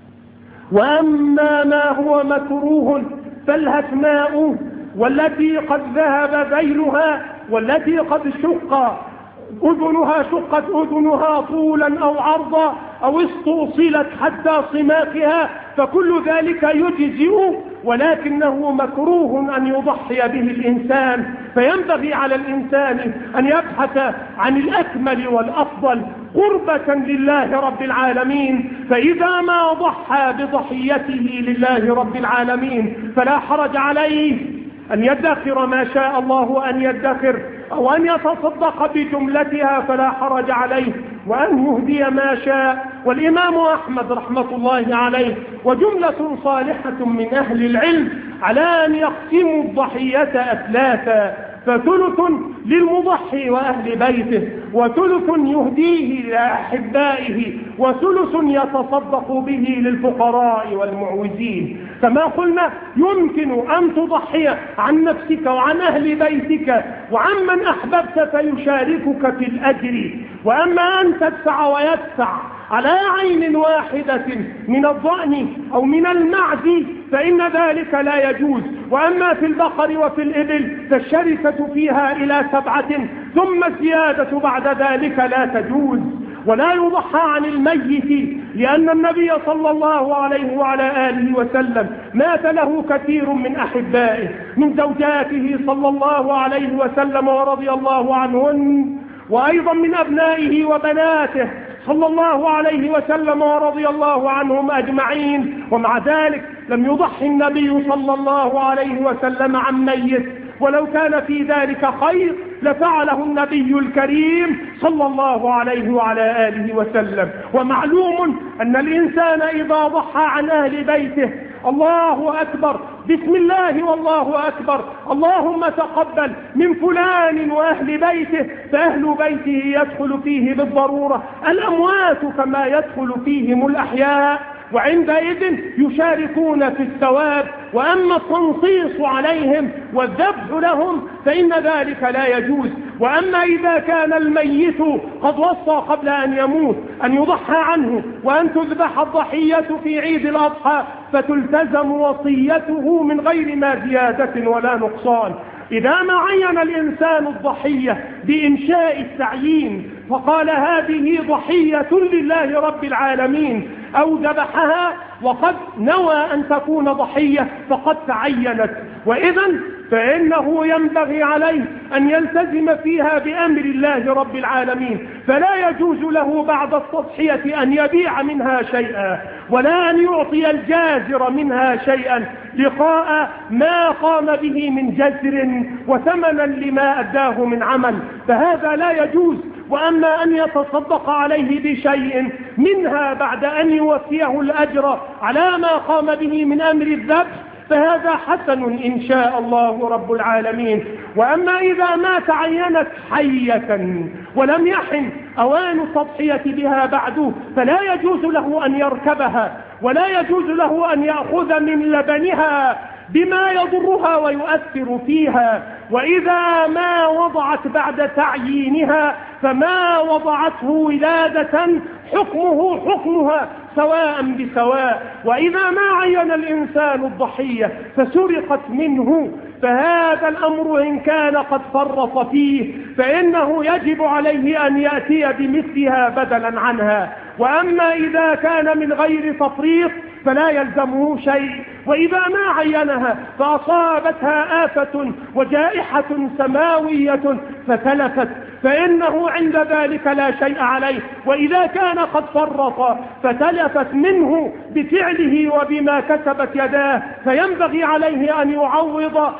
وأما ما هو مكروه فالهتماء، والتي قد ذهب ذيلها، والتي قد شقت أذنها طولا أو عرضا، أو استوصلت حتى صماخها فكل ذلك يجزئ، ولكنه مكروه أن يضحي به الإنسان. فينبغي على الإنسان أن يبحث عن الأكمل والأفضل قربة لله رب العالمين. فإذا ما ضحى بضحيته لله رب العالمين فلا حرج عليه أن يدخر ما شاء الله أن يدخر، أو أن يتصدق بجملتها فلا حرج عليه، وأن يهدي ما شاء. والإمام أحمد رحمة الله عليه وجملة صالحة من أهل العلم على أن يقسموا الضحية أثلاثا، فثلث للمضحي وأهل بيته، وثلث يهديه لأحبائه، وثلث يتصدق به للفقراء والمعوزين. كما قلنا يمكن أن تضحي عن نفسك وعن أهل بيتك وعن من أحببت فيشاركك في الأجر، وأما أن تدفع ويدفع على عين واحدة من الضأن أو من المعز فإن ذلك لا يجوز. وأما في البقر وفي الإبل فالشركة فيها إلى 7 ثم الزيادة بعد ذلك لا تجوز. ولا يضحى عن الميت، لأن النبي صلى الله عليه وعلى آله وسلم مات له كثير من أحبائه، من زوجاته صلى الله عليه وسلم ورضي الله عنهن، وأيضا من أبنائه وبناته صلى الله عليه وسلم ورضي الله عنهم أجمعين. ومع ذلك لم يضحي النبي صلى الله عليه وسلم عن ميت، ولو كان في ذلك خير لفعله النبي الكريم صلى الله عليه وعلى آله وسلم. ومعلوم أن الإنسان إذا ضحى عن أهل بيته الله أكبر، بسم الله والله أكبر، اللهم تقبل من فلان وأهل بيته، فأهل بيته يدخل فيه بالضرورة الأموات كما يدخل فيهم الأحياء، وعندئذ يشاركون في الثواب. وأما التنصيص عليهم والذبح لهم فإن ذلك لا يجوز. وأما إذا كان الميت قد وصى قبل أن يموت أن يضحى عنه وأن تذبح الضحية في عيد الأضحى فتلتزم وصيته من غير ما زيادة ولا نقصان. إذا ما عين الإنسان الضحية بإنشاء التعيين فقال هذه ضحية لله رب العالمين، أو ذبحها وقد نوى أن تكون ضحية فقد تعينت، وإذن فإنه ينبغي عليه أن يلتزم فيها بأمر الله رب العالمين. فلا يجوز له بعد التضحية أن يبيع منها شيئا، ولا أن يعطي الجازر منها شيئا لقاء ما قام به من جزر وثمنا لما أداه من عمل، فهذا لا يجوز. وأما أن يتصدق عليه بشيء منها بعد أن يوفيه الأجر على ما قام به من أمر الذبح فهذا حسن إن شاء الله رب العالمين. وأما إذا ما تعينت حية ولم يحن أوان التضحية بها بعد فلا يجوز له أن يركبها، ولا يجوز له أن يأخذ من لبنها بما يضرها ويؤثر فيها. وإذا ما وضعت بعد تعيينها فما وضعته ولادة حكمه حكمها سواء بسواء. وإذا ما عين الإنسان الضحية فسرقت منه فهذا الأمر إن كان قد فرط فيه فإنه يجب عليه أن يأتي بمثلها بدلا عنها. وأما إذا كان من غير تفريط فلا يلزمه شيء. وإذا ما عينها فأصابتها آفة وجائحة سماوية فتلفت فإنه عند ذلك لا شيء عليه. وإذا كان قد فرط فتلفت منه بفعله وبما كسبت يداه فينبغي عليه أن يعوض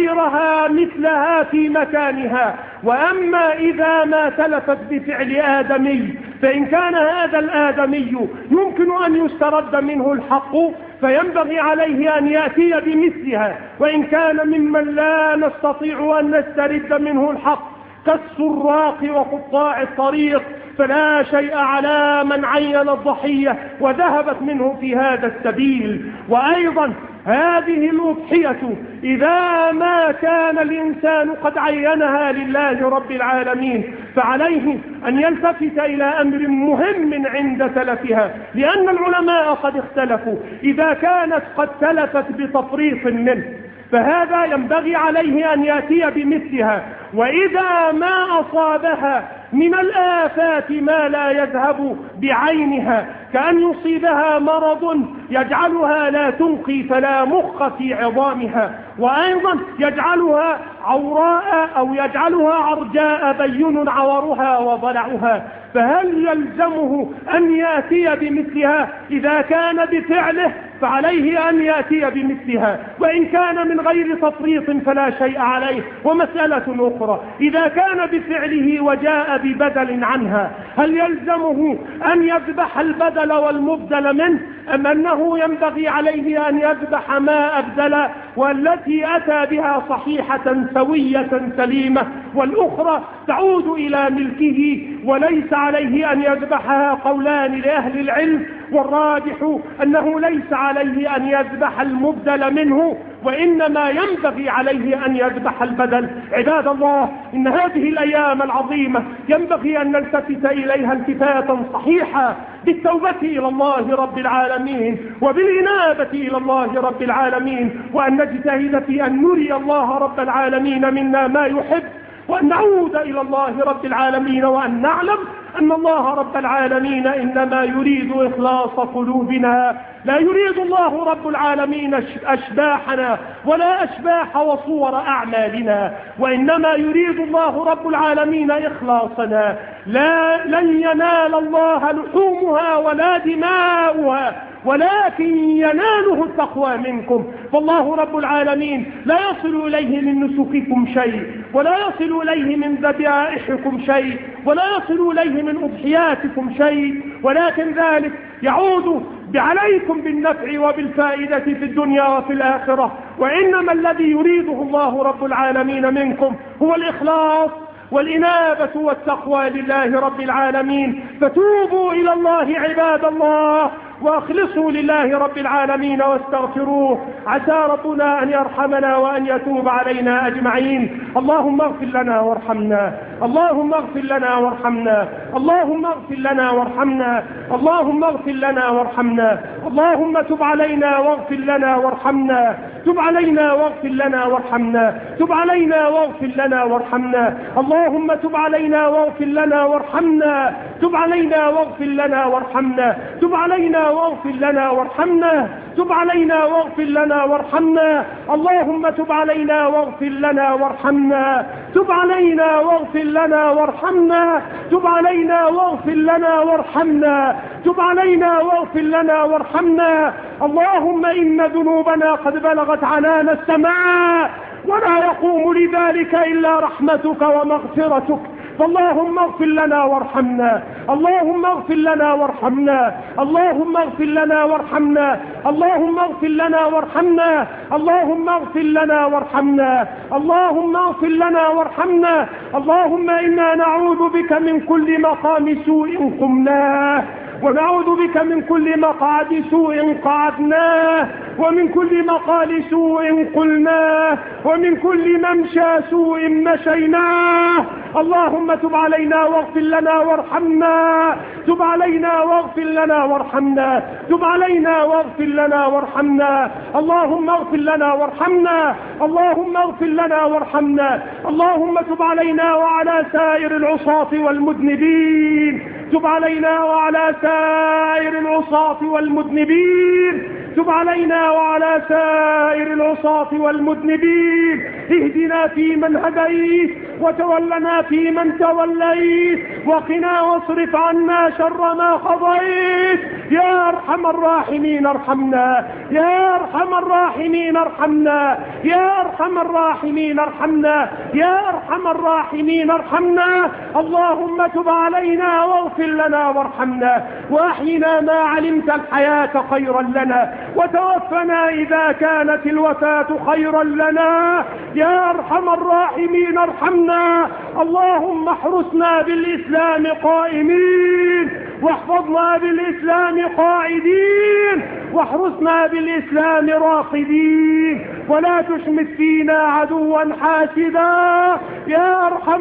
غيرها مثلها في مكانها. وأما إذا ما تلفت بفعل آدمي فإن كان هذا الآدمي يمكن أن يسترد منه الحق فينبغي عليه أن يأتي بمثلها. وإن كان ممن لا نستطيع أن نسترد منه الحق كالسراق وقطاع الطريق فلا شيء على من عين الضحية وذهبت منه في هذا السبيل. وأيضا هذه الأضحية إذا ما كان الإنسان قد عينها لله رب العالمين فعليه أن يلتفت إلى أمر مهم عند تلفها، لأن العلماء قد اختلفوا إذا كانت قد تلفت بتفريط منه فهذا ينبغي عليه أن يأتي بمثلها. وإذا ما أصابها من الآفات ما لا يذهب بعينها، كأن يصيبها مرض يجعلها لا تنقي فلا مخ في عظامها، وأيضا يجعلها عوراء أو يجعلها عرجاء بين عورها وضلعها. فهل يلزمه أن يأتي بمثلها؟ إذا كان بفعله فعليه أن يأتي بمثلها، وإن كان من غير تفريط فلا شيء عليه. ومسألة أخرى، إذا كان بفعله وجاء ببدل عنها، هل يلزمه أن يذبح البدل والمبدل منه، أم أنه ينبغي عليه أن يذبح ما أبدل والتي أتى بها صحيحة سوية سليمة والأخرى تعود إلى ملكه وليس عليه أن يذبحها؟ قولان لأهل العلم، والراجح أنه ليس عليه أن يذبح المبدل منه، وإنما ينبغي عليه أن يذبح البدل. عباد الله، إن هذه الأيام العظيمة ينبغي أن نلتفت إليها التفاتا صحيحا بالتوبة إلى الله رب العالمين وبالإنابة إلى الله رب العالمين، وأن نجتهد في أن نري الله رب العالمين منا ما يحب، وأن نعود إلى الله رب العالمين، وأن نعلم أن الله رب العالمين إنما يريد إخلاص قلوبنا. لا يريد الله رب العالمين أشباحنا ولا أشباح وصور أعمالنا، وإنما يريد الله رب العالمين إخلاصنا. لن ينال الله لحومها ولا دماؤها، ولكن يناله التقوى منكم. فالله رب العالمين لا يصل إليه من نسككم شيء، ولا يصل إليه من ذبائحكم شيء، ولا يصل إليه من أضحياتكم شيء، ولكن ذلك يعود عليكم بالنفع وبالفائدة في الدنيا وفي الآخرة. وإنما الذي يريده الله رب العالمين منكم هو الإخلاص والإنابة والتقوى لله رب العالمين. فتوبوا إلى الله عباد الله، واخلصوا لله رب العالمين واستغفروه، عسى ربنا أن يرحمنا وأن يتوب علينا أجمعين. اللهم اغفر لنا وارحمنا، اللهم اغفر لنا وارحمنا، اللهم اغفر لنا وارحمنا، اللهم اغفر لنا وارحمنا، اللهم تب علينا واغفر لنا وارحمنا، تب علينا واغفر لنا وارحمنا، تب علينا واغفر لنا وارحمنا، اللهم تب علينا واغفر لنا وارحمنا، تب علينا واغفر لنا وارحمنا، تب علينا واغفر لنا وارحمنا، تب علينا واغفر لنا وارحمنا، اللهم تب علينا واغفر لنا وارحمنا، تب علينا واغفر لنا وارحمنا، تب علينا واغفر لنا وارحمنا، تب علينا واغفر لنا وارحمنا. اللهم إن ذنوبنا قد بلغت عنان السماء، ولا يقوم لذلك إلا رحمتك ومغفرتك، فاللهم اغفر لنا وارحمنا، اللهم اغفر لنا وارحمنا، اللهم اغفر لنا وارحمنا، اللهم اغفر لنا وارحمنا، اللهم اغفر لنا وارحمنا، اللهم اغفر لنا وارحمنا. اللهم إنا نعوذ بك من كل مقام سوء قمناه، ونعوذ بك من كل مقعد سوء قعدناه، ومن كل مقال سوء قلناه، ومن كل ممشى سوء مشيناه. اللهم تب علينا واغفر لنا وارحمنا، تب علينا واغفر لنا وارحمنا، تب علينا واغفر لنا وارحمنا. اللهم اغفر لنا وارحمنا، اللهم اغفر لنا وارحمنا. اللهم تب علينا وعلى سائر العصاة والمذنبين، تب علينا وعلى سائر العصاة والمذنبين، تب علينا وعلى سائر العصاة والمذنبين. اهدنا فيمن هديت، وتولنا فيمن توليت، وقنا واصرف عنا شر ما قضيت. يا أرحم الراحمين ارحمنا، يا أرحم الراحمين ارحمنا، يا أرحم الراحمين ارحمنا، يا أرحم الراحمين ارحمنا. اللهم تب علينا واغفر لنا وارحمنا، وأحينا ما علمت الحياة خيرا لنا، وتوفنا إذا كانت الوفاة خيرا لنا. يا أرحم الراحمين ارحمنا. اللهم احرسنا بالإسلام قائمين، واحفظنا بالإسلام قاعدين، واحرسنا بالإسلام راقدين، ولا تشمت فينا عدوا حاسدا. يا أرحم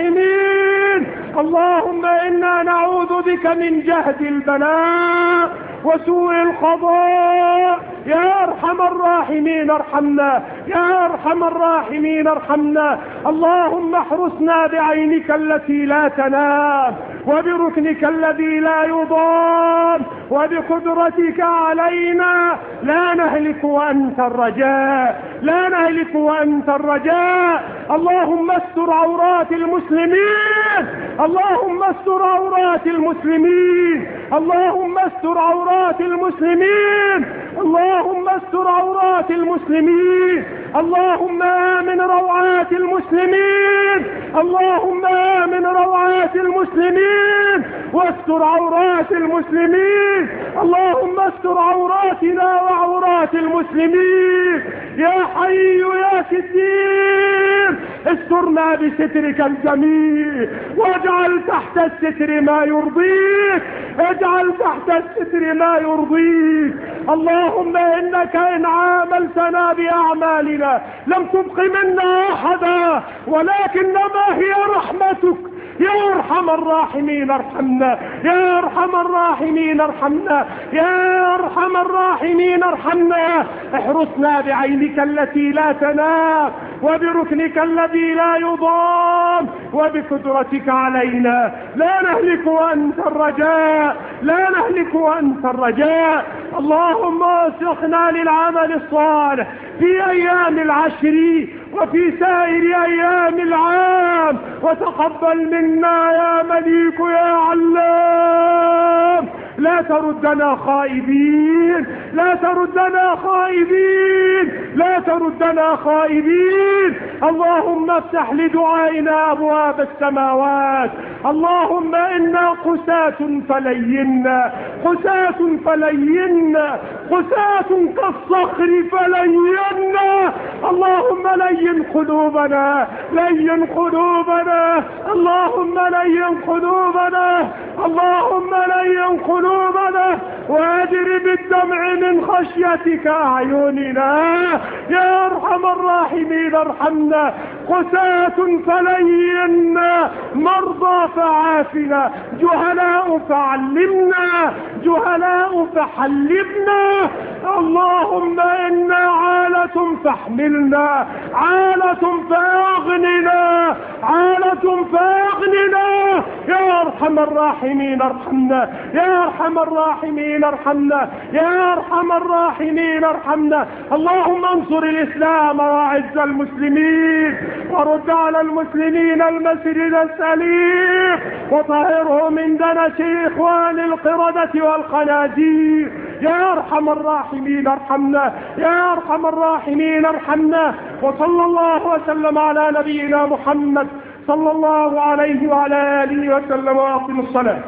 الراحمين. اللهم إنا نعوذ بك من جهد البلاء وسوء القضاء. يا أرحم الراحمين ارحمنا، يا أرحم الراحمين ارحمنا. اللهم احرسنا بعينك التي لا تنام، وبركنك الذي لا يضام، وبقدرتك علينا لا نهلك وأنت الرجاء، لا نهلك وأنت الرجاء. اللهم استر عورات المسلمين، اللهم استر عورات المسلمين، اللهم استر عورات المسلمين، اللهم استر عورات المسلمين. اللهم آمن روعات المسلمين، اللهم آمن روعات المسلمين، واستر عورات المسلمين. اللهم استر عوراتنا وعورات المسلمين. يا حي يا ستير استرنا بسترك الجميل، واجعل تحت الستر ما يرضيك، اجعل تحت الستر ما يرضيك. اللهم إنك إن عاملتنا بأعمالنا لم تبق منا أحدا، ولكنما هي رحمتك. يا أرحم الراحمين ارحمنا، يا أرحم الراحمين ارحمنا، يا أرحم الراحمين ارحمنا. احرسنا بعينك التي لا تنام، وبركنك الذي لا يضام، وبقدرتك علينا لا نهلك وأنت الرجاء، لا نهلك وأنت الرجاء. اللهم وفقنا للعمل الصالح في أيام العشر وفي سائر أيام العام، وتقبل منا يا مليك يا علام. لا تردنا خائبين، لا تردنا خائبين، لا تردنا خائبين. اللهم افتح لدعائنا أبواب السماوات. اللهم إنا قساة فلينا، قساة فلينا، قساة كالصخر فلينا. اللهم لين قلوبنا، لين قلوبنا، اللهم لين قلوبنا، اللهم لين قلوبنا، واجر بالدمع من خشيتك أعيننا. يا أرحم الراحمين ارحمنا. قساة فلينا، مرضى فعافنا، جهلاء فعلمنا، جهلاء فحلبنا. اللهم إنا عالة فاحملنا، عالة فأغننا، عالة فأغننا. يا أرحم الراحمين ارحمنا، يا أرحم الراحمين ارحمنا، يا أرحم الراحمين ارحمنا. اللهم انصر الإسلام وأعز المسلمين، ورد على المسلمين المسجد السليم، وطهره من دنس إخوان القردة والخنازير. يا أرحم الراحمين ارحمنا، يا أرحم الراحمين ارحمنا. وصلى الله وسلم على نبينا محمد صلى الله عليه وعلى آله وسلم. وأقم الصلاة.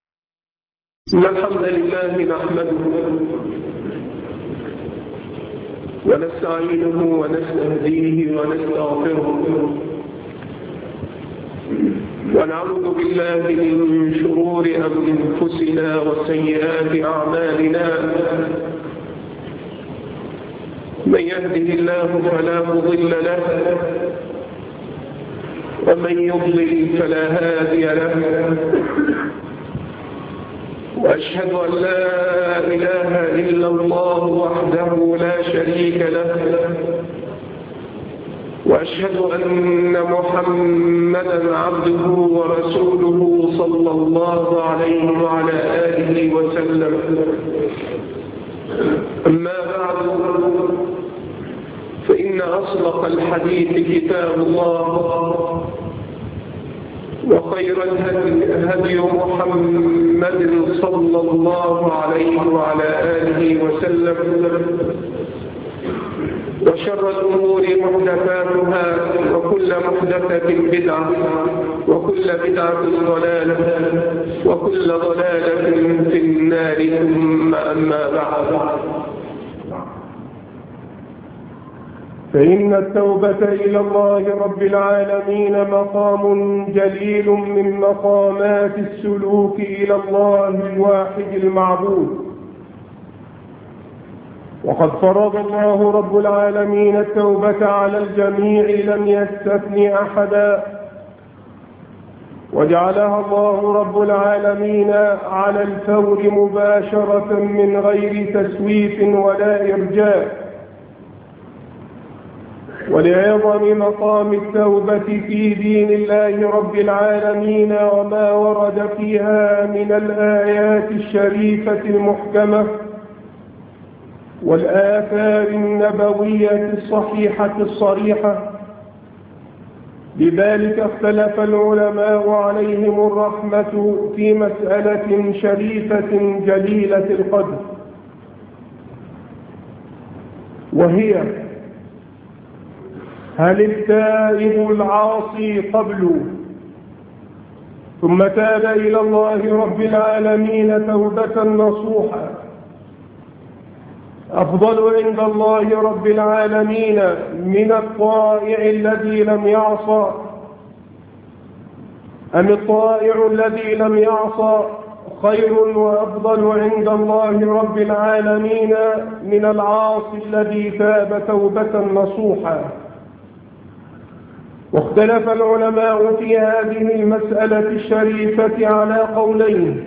الحمد لله نحمده ونستعينه ونستهديه ونستغفره، ونعوذ بالله من شرور أنفسنا وسيئات أعمالنا. من يهده الله فلا مضل له، ومن يضلل فلا هادي له. وأشهد أن لا إله إلا الله وحده لا شريك له، وأشهد أن محمدا عبده ورسوله صلى الله عليه وعلى آله وسلم. أما بعد، فإن أصدق الحديث كتاب الله، وخير الهدي محمد صلى الله عليه وعلى آله وسلم، وشر الأمور محدثاتها، وكل محدثة بدعة، وكل بدعة ضلالة، وكل ضلالة في النار. ثم أما بعد، فإن التوبة إلى الله رب العالمين مقام جليل من مقامات السلوك إلى الله الواحد المعبود. وقد فرض الله رب العالمين التوبة على الجميع، لم يستثن أحدا، وجعلها الله رب العالمين على الفور مباشرة من غير تسويف ولا إرجاء، ولعظم مقام التوبة في دين الله رب العالمين وما ورد فيها من الآيات الشريفة المحكمة والآثار النبوية الصحيحة الصريحة. لذلك اختلف العلماء عليهم الرحمة في مسألة شريفة جليلة القدر، وهي: هل التائب العاصي قبل ثم تاب إلى الله رب العالمين توبة نصوحا أفضل عند الله رب العالمين من الطائع الذي لم يعصى، أم الطائع الذي لم يعصى خير وأفضل عند الله رب العالمين من العاصي الذي تاب توبة نصوحا؟ واختلف العلماء في هذه المسألة الشريفة على قولين،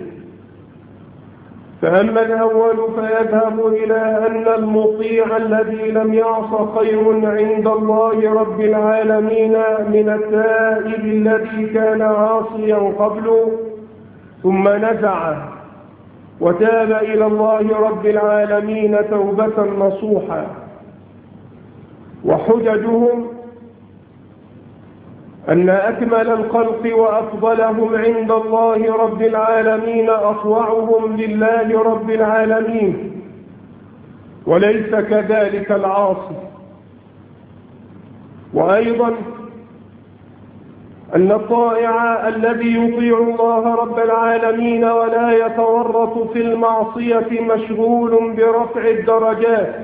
فأما الأول فيذهب إلى أن المطيع الذي لم يعص خير عند الله رب العالمين من التائب الذي كان عاصيا قبل ثم نزع وتاب إلى الله رب العالمين توبة نصوحا. وحججهم أن أكمل الخلق وأفضلهم عند الله رب العالمين أطوعهم لله رب العالمين، وليس كذلك العاصي. وأيضا أن الطائع الذي يطيع الله رب العالمين ولا يتورط في المعصية مشغول برفع الدرجات،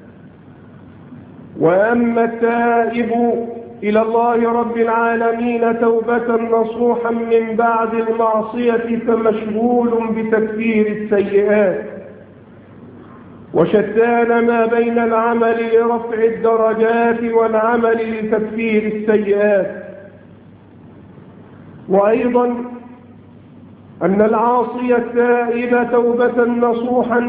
وأما التائب إلى الله رب العالمين توبة نصوحا من بعد المعصية فمشغول بتكفير السيئات، وشتان ما بين العمل لرفع الدرجات والعمل لتكفير السيئات. وأيضا أن العاصي التائب توبة نصوحا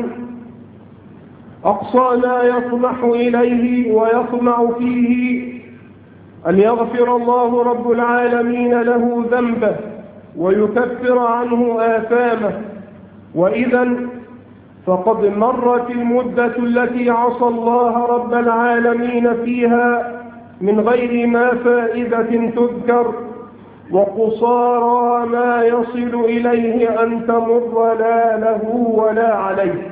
أقصى ما يطمح إليه ويطمع فيه أن يغفر الله رب العالمين له ذنبه ويكفر عنه آثامه، وإذا فقد مرت المدة التي عصى الله رب العالمين فيها من غير ما فائدة تذكر، وقصارى ما يصل إليه أن تمر لا له ولا عليه.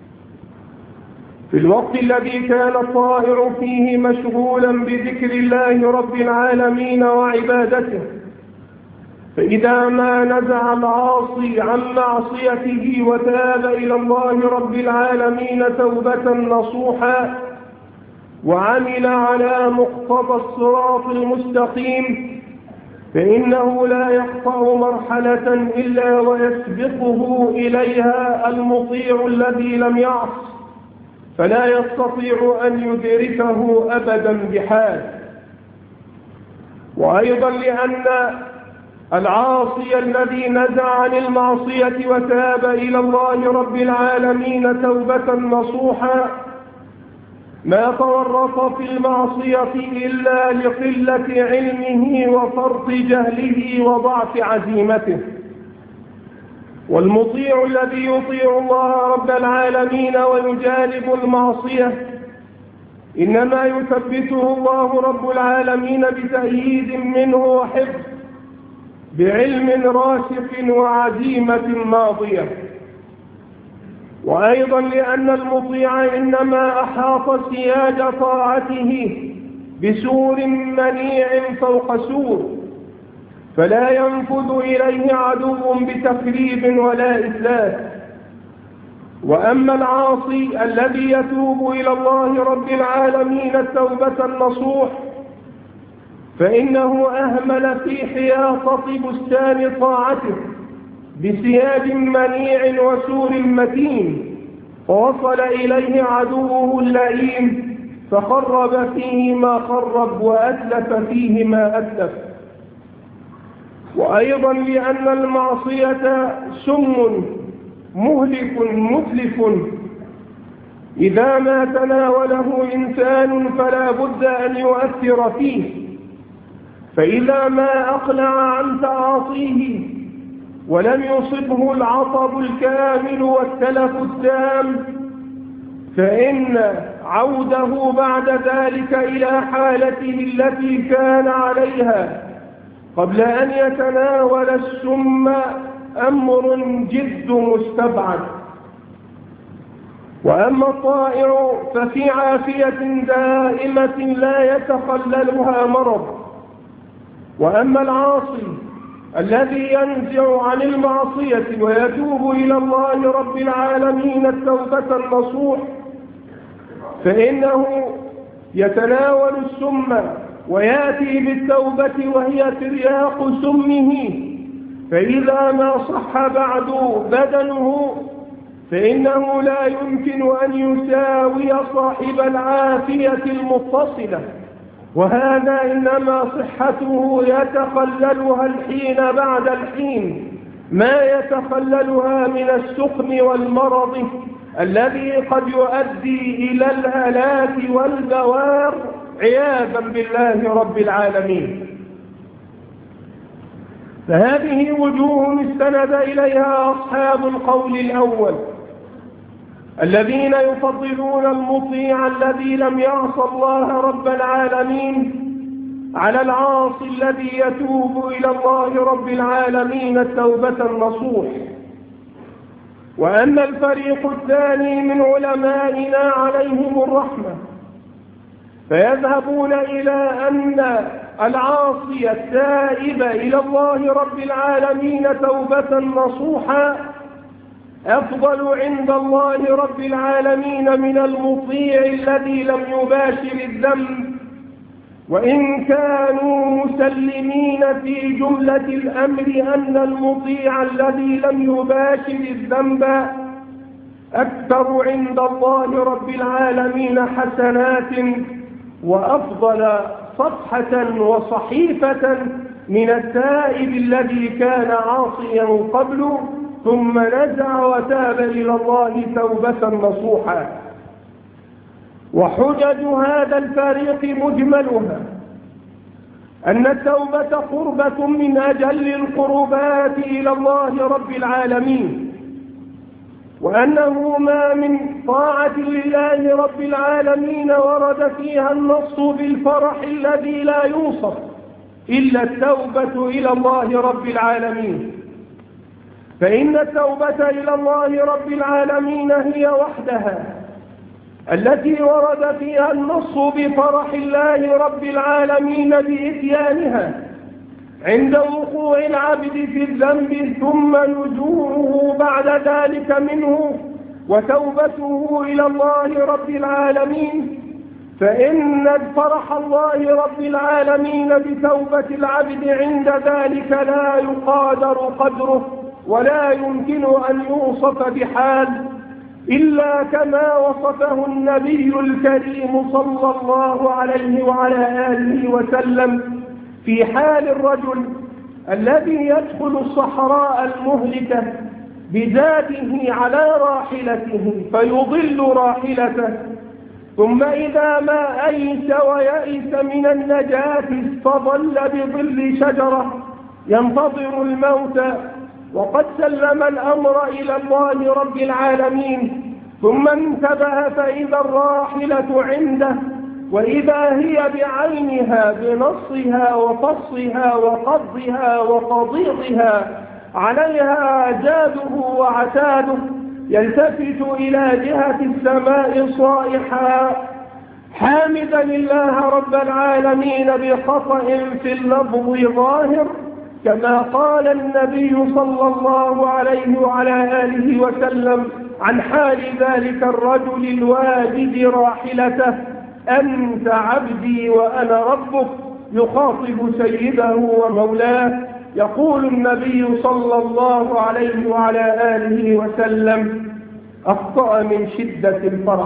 في الوقت الذي كان الطائع فيه مشغولا بذكر الله رب العالمين وعبادته، فإذا ما نزع العاصي عن معصيته وتاب إلى الله رب العالمين توبة نصوحا وعمل على مقتضى الصراط المستقيم، فإنه لا يقطع مرحلة إلا ويسبقه إليها المطيع الذي لم يعص، فلا يستطيع أن يدركه أبدا بحال. وأيضا لأن العاصي الذي نزع عن المعصية وتاب إلى الله رب العالمين توبة نصوحا ما تورط في المعصية إلا لقلة علمه وفرط جهله وضعف عزيمته. والمطيع الذي يطيع الله رب العالمين ويجانب المعصية إنما يثبته الله رب العالمين بتأييد منه وحفظ بعلم راسخ وعزيمة ماضية. وأيضا لأن المطيع إنما أحاط سياج طاعته بسور منيع فوق سور، فلا ينفذ إليه عدو بتخريب ولا إتلاف. وأما العاصي الذي يتوب إلى الله رب العالمين التوبة النصوح فإنه أهمل في حياطة بستان طاعته بسياج منيع وسور متين، فوصل إليه عدوه اللئيم فخرب فيه ما خرب وأتلف فيه ما أتلف. وأيضا لأن المعصية سم مهلك متلف، إذا ما تناوله إنسان فلا بد أن يؤثر فيه، فإذا ما أقلع عن تعاطيه ولم يصبه العطب الكامل والتلف التام، فإن عوده بعد ذلك إلى حالته التي كان عليها قبل أن يتناول السم أمر جد مستبعد. وأما الطائع ففي عافية دائمة لا يتخللها مرض، وأما العاصي الذي ينزع عن المعصية ويتوب إلى الله رب العالمين التوبة النصوح، فإنه يتناول السم ويأتي بالتوبة وهي ترياق سمه، فإذا ما صح بعد بدنه فإنه لا يمكن أن يساوي صاحب العافية المتصلة، وهذا إنما صحته يتخللها الحين بعد الحين ما يتخللها من السقم والمرض الذي قد يؤدي إلى الهلاك والبوار عياذا بالله رب العالمين. فهذه وجوه استند إليها أصحاب القول الأول الذين يفضلون المطيع الذي لم يعص الله رب العالمين على العاصي الذي يتوب إلى الله رب العالمين التوبة النصوح. وأما الفريق الثاني من علمائنا عليهم الرحمة فيذهبون إلى أن العاصي التائب إلى الله رب العالمين توبة نصوحا أفضل عند الله رب العالمين من المطيع الذي لم يباشر الذنب، وإن كانوا مسلمين في جملة الأمر أن المطيع الذي لم يباشر الذنب أكثر عند الله رب العالمين حسنات وأفضل صفحة وصحيفة من التائب الذي كان عاصيا قبل ثم نزع وتاب إلى الله توبة نصوحا. وحجج هذا الفريق مجملها أن التوبة قربة من أجل القربات إلى الله رب العالمين، وأنه ما من طاعة لله رب العالمين ورد فيها النص بالفرح الذي لا يوصف إلا التوبة إلى الله رب العالمين، فإن التوبة إلى الله رب العالمين هي وحدها التي ورد فيها النص بفرح الله رب العالمين بإتيانها عند وقوع العبد في الذنب ثم نزوعه بعد ذلك منه وتوبته إلى الله رب العالمين، فإن فرح الله رب العالمين بتوبة العبد عند ذلك لا يقادر قدره ولا يمكن أن يوصف بحال إلا كما وصفه النبي الكريم صلى الله عليه وعلى آله وسلم في حال الرجل الذي يدخل الصحراء المهلكة بذاته على راحلته فيضل راحلته، ثم إذا ما أيس ويئس من النجاة استظل بظل شجرة ينتظر الموت وقد سلم الأمر إلى الله رب العالمين، ثم انتبه فإذا الراحلة عنده وإذا هي بعينها بنصها وفصها وقضها وقضيضها عليها جاده وعتاده يلتفت إلى جهة السماء صائحا حامدا الله رب العالمين بخطأ في اللفظ ظاهر، كما قال النبي صلى الله عليه وعلى آله وسلم عن حال ذلك الرجل الواجد راحلته: أنت عبدي وأنا ربك، يخاطب سيده ومولاه. يقول النبي صلى الله عليه وعلى آله وسلم: أخطأ من شدة الفرح.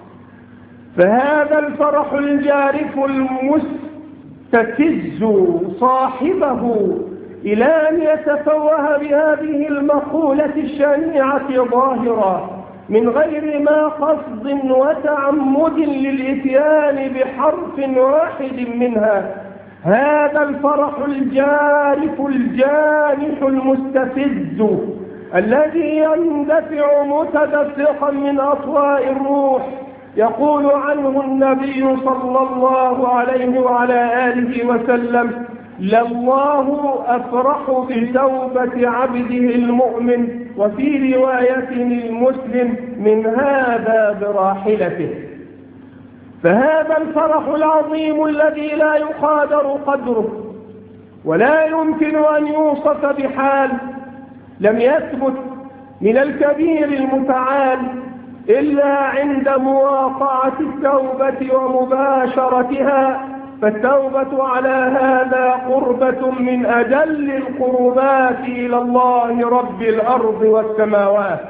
فهذا الفرح الجارف المستفز صاحبه إلى أن يتفوه بهذه المقولة الشنيعة ظاهرا من غير ما قصد وتعمد للإتيان بحرف واحد منها: هذا الفرح الجارف الجانح المستفز الذي يندفع متدفقا من أطواء الروح. يقول عنه النبي صلى الله عليه وعلى آله وسلم: لله أفرح بتوبة عبده المؤمن، وفي رواية المسلم: من هذا براحلته. فهذا الفرح العظيم الذي لا يقادر قدره ولا يمكن أن يوصف بحال لم يثبت من الكبير المتعال إلا عند مواقعة التوبة ومباشرتها. فالتوبة على هذا قربة من أجل القربات إلى الله رب الأرض والسماوات.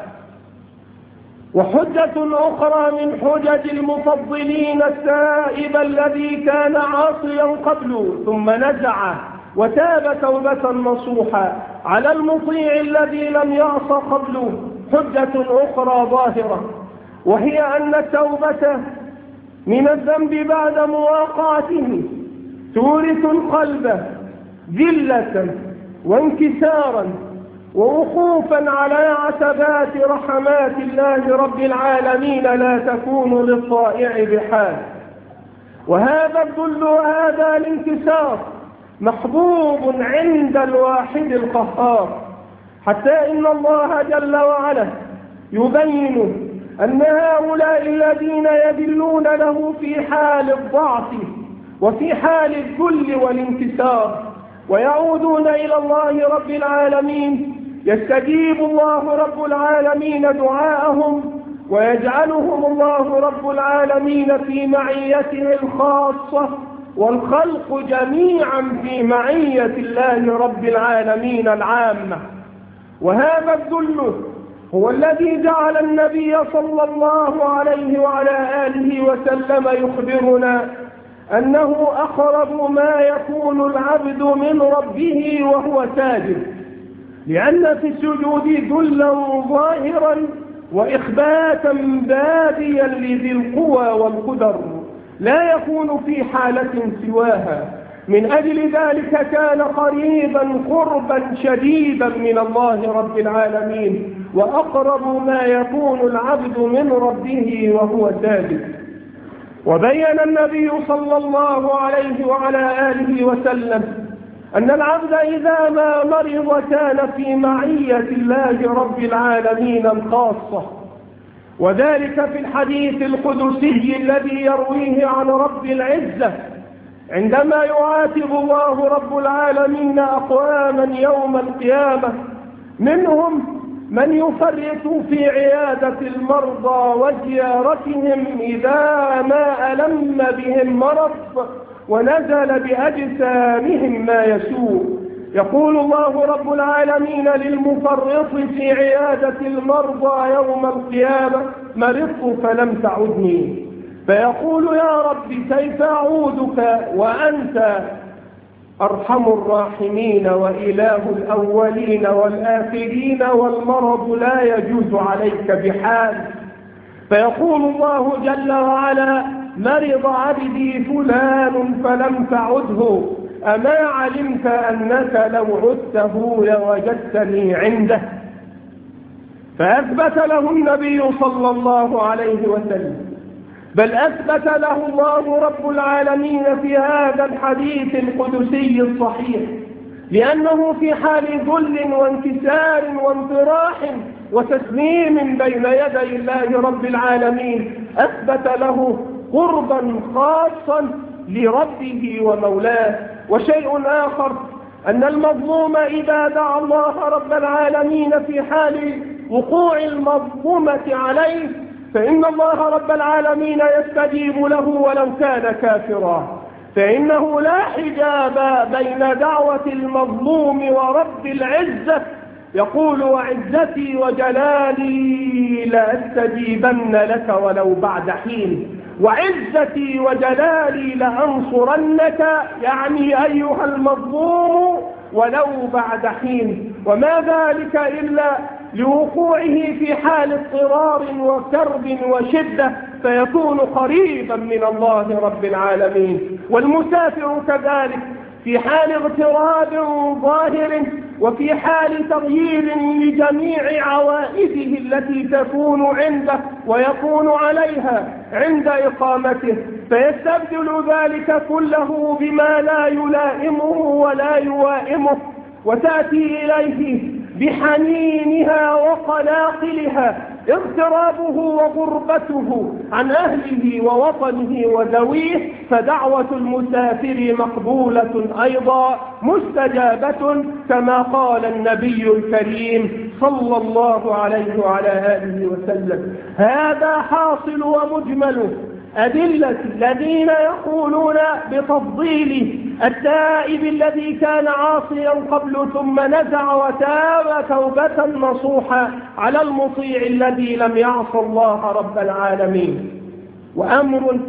وحجة أخرى من حجج المفضلين التائب الذي كان عاصيا قبله ثم نزع وتاب توبة نصوحا على المطيع الذي لم يعص قبله حجة أخرى ظاهرة، وهي أن التوبة من الذنب بعد مواقعته تورث القلب ذلة وانكسارا ووقوفا على عتبات رحمات الله رب العالمين لا تكون للطائع بحال. وهذا الذل وهذا الانكسار محبوب عند الواحد القهار، حتى إن الله جل وعلا يبين أن هؤلاء الذين يذلون له في حال الضعف وفي حال الذل والانكسار ويعودون إلى الله رب العالمين يستجيب الله رب العالمين دعاءهم ويجعلهم الله رب العالمين في معيته الخاصة والخلق جميعا في معية الله رب العالمين العامة. وهذا الذل هو الذي جعل النبي صلى الله عليه وعلى آله وسلم يخبرنا أنه أقرب ما يكون العبد من ربه وهو ساجد، لأن في السجود ذلا ظاهرا وإخباتا باديا لذي القوى والقدر لا يكون في حالة سواها. من أجل ذلك كان قريبا قربا شديدا من الله رب العالمين، وأقرب ما يكون العبد من ربه وهو ساجد. وبين النبي صلى الله عليه وعلى آله وسلم أن العبد إذا ما مرض كان في معية الله رب العالمين الخاصة، وذلك في الحديث القدسي الذي يرويه عن رب العزة عندما يعاتب الله رب العالمين أقواما يوم القيامة، منهم من يفرط في عيادة المرضى وزيارتهم إذا ما ألم بهم مرض ونزل بأجسامهم ما يسوء. يقول الله رب العالمين للمفرط في عيادة المرضى يوم القيامة: مرضت فلم تعدني. فيقول: يا رب كيف أعودك وأنت أرحم الراحمين وإله الأولين والآخرين والمرض لا يجوز عليك بحال. فيقول الله جل وعلا: مرض عبدي فلان فلم تعده، أما علمت أنك لو عدته لوجدتني عنده. فأثبت له النبي صلى الله عليه وسلم، بل أثبت له الله رب العالمين في هذا الحديث القدسي الصحيح، لأنه في حال ذل وانكسار وانطراح وتسليم بين يدي الله رب العالمين أثبت له قربا خاصا لربه ومولاه. وشيء آخر أن المظلوم إذا دعا الله رب العالمين في حال وقوع المظلومة عليه فإن الله رب العالمين يستجيب له ولو كان كافرا، فإنه لا حجاب بين دعوة المظلوم ورب العزة. يقول: وعزتي وجلالي لأستجيبن لك ولو بعد حين، وعزتي وجلالي لأنصرنك، يعني أيها المظلوم ولو بعد حين، وما ذلك إلا لوقوعه في حال اضطرار وكرب وشدة، فيكون قريبا من الله رب العالمين. والمسافر كذلك في حال اغتراب ظاهر وفي حال تغيير لجميع عوائده التي تكون عنده ويكون عليها عند إقامته، فيستبدل ذلك كله بما لا يلائمه ولا يوائمه، وتأتي إليه بحنينها وقلاقلها اغترابه وغربته عن أهله ووطنه وذويه، فدعوة المسافر مقبولة أيضا مستجابة، كما قال النبي الكريم صلى الله عليه وعلى آله وسلم. هذا حاصل ومجمل أدلة الذين يقولون بتفضيل التائب الذي كان عاصيا قبل ثم نزع وتاب توبة نصوحا على المطيع الذي لم يعص الله رب العالمين. وأمر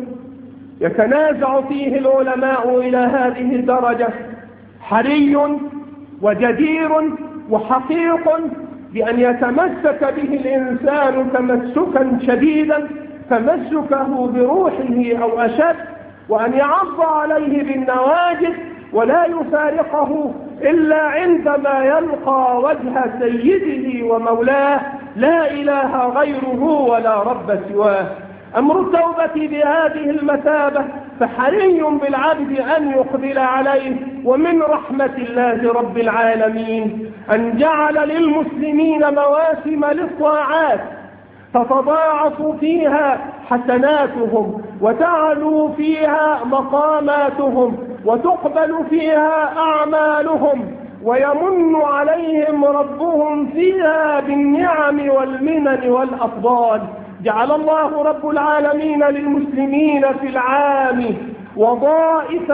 يتنازع فيه العلماء إلى هذه الدرجة حري وجدير وحقيق بأن يتمسك به الإنسان تمسكا شديدا تمسكه بروحه أو أشد، وأن يعض عليه بالنواجذ ولا يفارقه إلا عندما يلقى وجه سيده ومولاه لا إله غيره ولا رب سواه. أمر التوبة بهذه المثابة فحري بالعبد أن يقبل عليه. ومن رحمة الله رب العالمين أن جعل للمسلمين مواسم للطاعات تتضاعف فيها حسناتهم وتعلو فيها مقاماتهم وتقبل فيها أعمالهم، ويمن عليهم ربهم فيها بالنعم والمنن والأفضال. جعل الله رب العالمين للمسلمين في العام وظائف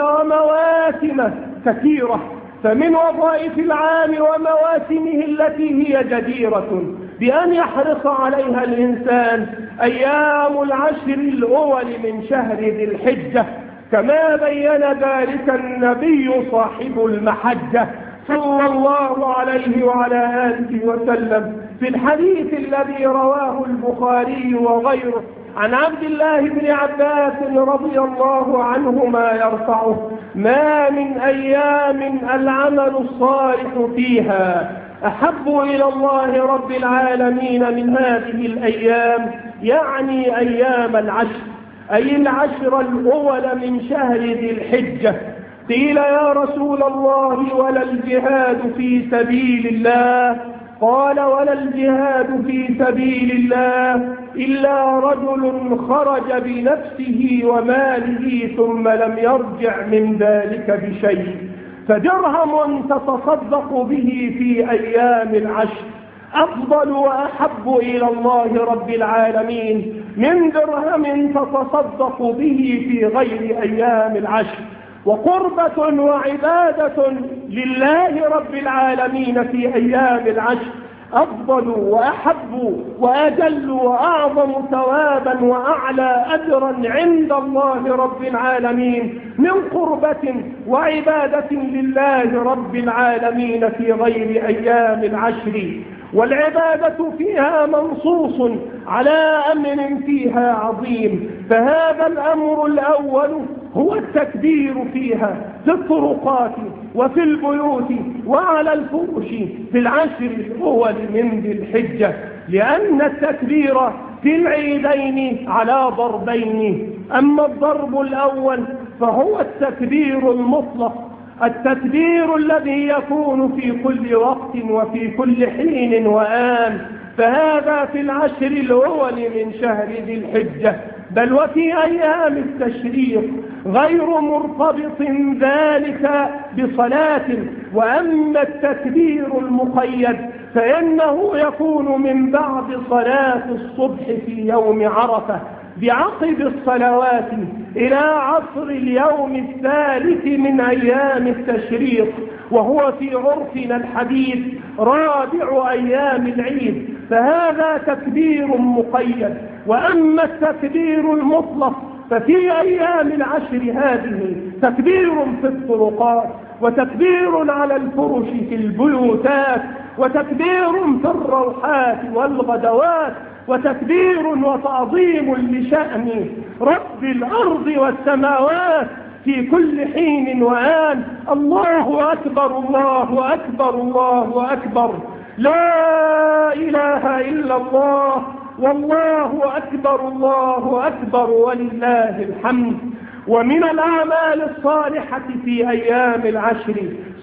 ومواسم كثيرة، فمن وظائف العام ومواسمه التي هي جديرة بأن يحرص عليها الإنسان أيام العشر الأول من شهر ذي الحجة، كما بين ذلك النبي صاحب المحجة صلى الله عليه وعلى آله وسلم في الحديث الذي رواه البخاري وغيره عن عبد الله بن عباس رضي الله عنهما يرفعه: ما من أيام العمل الصالح فيها أحب إلى الله رب العالمين من هذه الأيام، يعني أيام العشر، أي العشر الأول من شهر ذي الحجة. قيل: يا رسول الله ولا الجهاد في سبيل الله؟ قال: ولا الجهاد في سبيل الله إلا رجل خرج بنفسه وماله ثم لم يرجع من ذلك بشيء، فدرهم تتصدق به في أيام العشر أفضل وأحب إلى الله رب العالمين من درهم تتصدق به في غير أيام العشر. وقربة وعبادة لله رب العالمين في أيام العشر أفضل وأحب وأجل وأعظم ثوابا وأعلى أجرا عند الله رب العالمين من قربة وعبادة لله رب العالمين في غير أيام العشر. والعبادة فيها منصوص على أمر فيها عظيم، فهذا الأمر الأول هو التكبير فيها في الطرقات وفي البيوت وعلى الفرش في العشر الأول من ذي الحجة، لأن التكبير في العيدين على ضربين. أما الضرب الأول فهو التكبير المطلق، التكبير الذي يكون في كل وقت وفي كل حين وآن، فهذا في العشر الأول من شهر ذي الحجة، بل وفي أيام التشريق غير مرتبط ذلك بصلاة. وأما التكبير المقيد فإنه يكون من بعد صلاة الصبح في يوم عرفة بعقب الصلوات إلى عصر اليوم الثالث من أيام التشريق، وهو في عرفنا الحديث رابع أيام العيد، فهذا تكبير مقيد. وأما التكبير المطلق ففي أيام العشر هذه تكبير في الطرقات وتكبير على الفرش في البيوتات، وتكبير في الروحات والغدوات، وتكبير وتعظيم لشأن رب الأرض والسماوات في كل حين وآن. الله أكبر الله أكبر الله أكبر، لا إله إلا الله، والله أكبر الله أكبر ولله الحمد. ومن الأعمال الصالحة في أيام العشر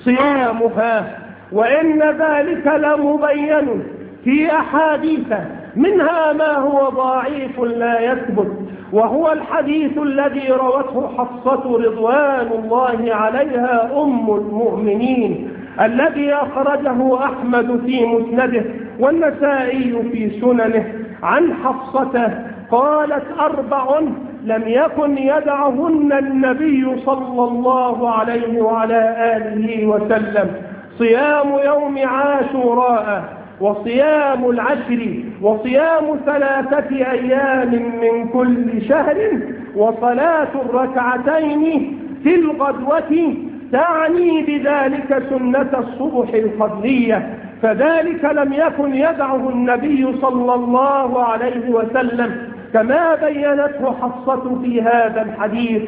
صيامها، وإن ذلك لمبين في أحاديث، منها ما هو ضعيف لا يثبت، وهو الحديث الذي روته حفصة رضوان الله عليها أم المؤمنين، الذي أخرجه أحمد في مسنده والنسائي في سننه، عن حفصة قالت: 4 لم يكن يدعهن النبي صلى الله عليه وعلى آله وسلم: صيام يوم عاشوراء، وصيام العشر، وصيام 3 أيام من كل شهر، وصلاة الركعتين في الغدوة، تعني بذلك سنة الصبح القبلية، فذلك لم يكن يدعه النبي صلى الله عليه وسلم كما بينته حفصة في هذا الحديث،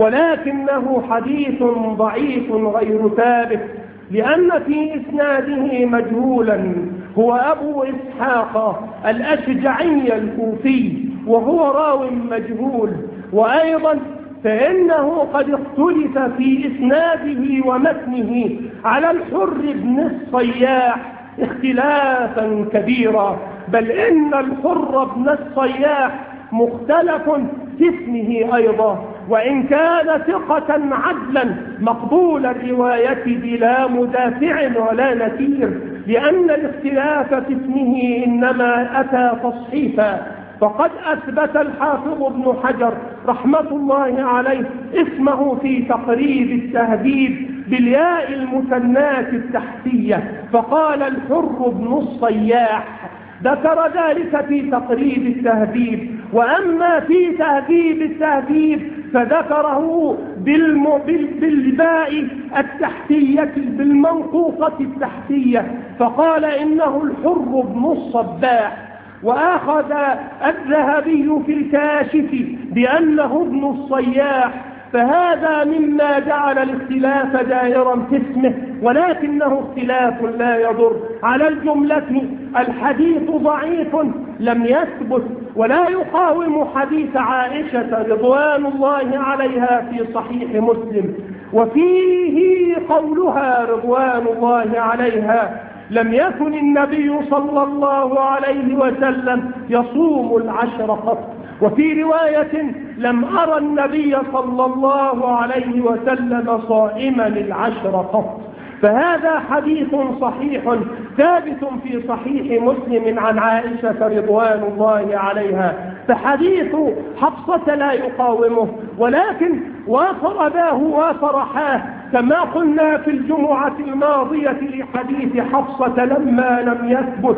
ولكنه حديث ضعيف غير ثابت، لأن في إسناده مجهولا هو أبو إسحاق الأشجعي الكوفي، وهو راو مجهول. وأيضا فإنه قد اختلف في إسناده ومتنه على الحر بن الصياح اختلافا كبيرا، بل إن الحر بن الصياح مختلف في اسمه أيضا، وإن كان ثقة عدلا مقبول الرواية بلا مدافع ولا نكير، لأن الاختلاف في اسمه إنما أتى تصحيفا. فقد أثبت الحافظ ابن حجر رحمة الله عليه اسمه في تقريب التهذيب بالياء المثناة التحتية، فقال الحر بن الصياح، ذكر ذلك في تقريب التهذيب. وأما في تهذيب التهذيب فذكره بالباء التحتية بالمنقوصة التحتية، فقال إنه الحر بن الصباح. وأخذ الذهبي في الكاشف بأنه ابن الصياح، فهذا مما جعل الاختلاف دائرا في اسمه، ولكنه اختلاف لا يضر. على الجملة الحديث ضعيف لم يثبت، ولا يقاوم حديث عائشة رضوان الله عليها في صحيح مسلم، وفيه قولها رضوان الله عليها: لم يكن النبي صلى الله عليه وسلم يصوم العشر قط. وفي رواية: لم أرى النبي صلى الله عليه وسلم صائما العشر قط. فهذا حديث صحيح ثابت في صحيح مسلم عن عائشة رضوان الله عليها، فحديث حفصة لا يقاومه، ولكن وافر أباه وافرحاه، كما قلنا في الجمعة الماضية لحديث حفصة لما لم يثبت،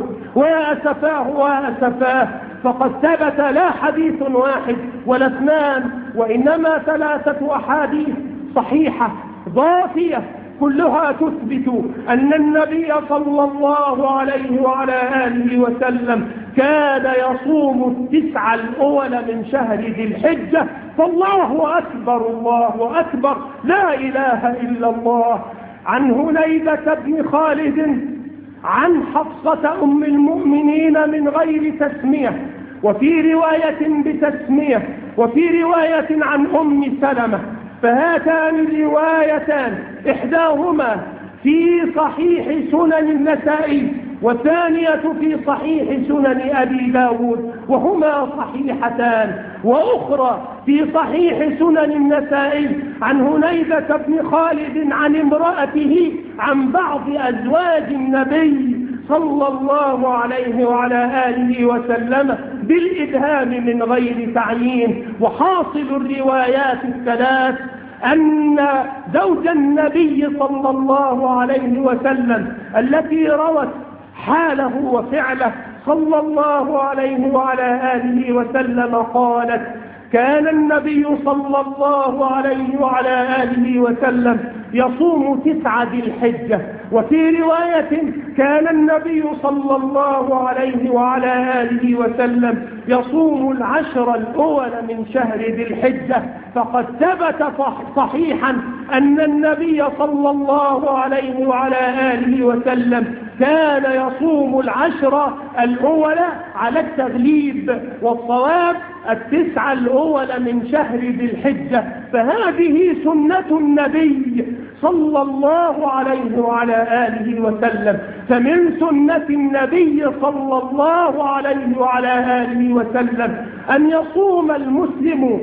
وأسفاه وأسفاه، فقد ثبت لا حديث واحد ولا 2، وإنما 3 أحاديث صحيحة ضافية كلها تثبت أن النبي صلى الله عليه وعلى آله وسلم كان يصوم 9 الأول من شهر ذي الحجة. فالله أكبر الله أكبر، لا إله إلا الله. عن هنيدة بن خالد عن حفصة أم المؤمنين من غير تسمية، وفي رواية بتسمية، وفي رواية عن أم سلمة. فهاتان الروايتان إحداهما في صحيح سنن النسائي، والثانية في صحيح سنن أبي داود، وهما صحيحتان. وأخرى في صحيح سنن النسائي عن هنيدة بن خالد عن امرأته عن بعض أزواج النبي صلى الله عليه وعلى آله وسلم بالإبهام من غير تعيين. وحاصل الروايات الثلاث أن زوج النبي صلى الله عليه وسلم التي روت حاله وفعله صلى الله عليه وعلى آله وسلم قالت: كان النبي صلى الله عليه وعلى آله وسلم يصوم 9 ذي الحجة. وفي رواية كان النبي صلى الله عليه وعلى آله وسلم يصوم 10 الأول من شهر ذي الحجة. فقد ثبت صحيحا أن النبي صلى الله عليه وعلى آله وسلم كان يصوم 10 الأول على التغليب، والصواب 9 الأول من شهر ذي الحجة. فهذه سنة النبي صلى الله عليه وعلى آله وسلم. فمن سنة النبي صلى الله عليه وعلى آله وسلم أن يصوم المسلم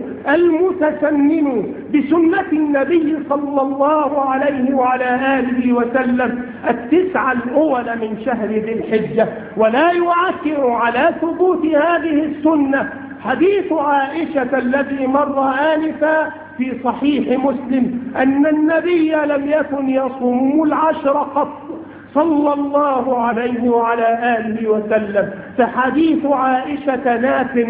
المتسنن بسنة النبي صلى الله عليه وعلى آله وسلم 9 الأول من شهر ذي الحجة. ولا يعكر على ثبوت هذه السنة حديث عائشة الذي مر آنفا في صحيح مسلم أن النبي لم يكن يصوم 10 قط صلى الله عليه وعلى آله وسلم. فحديث عائشة ناف،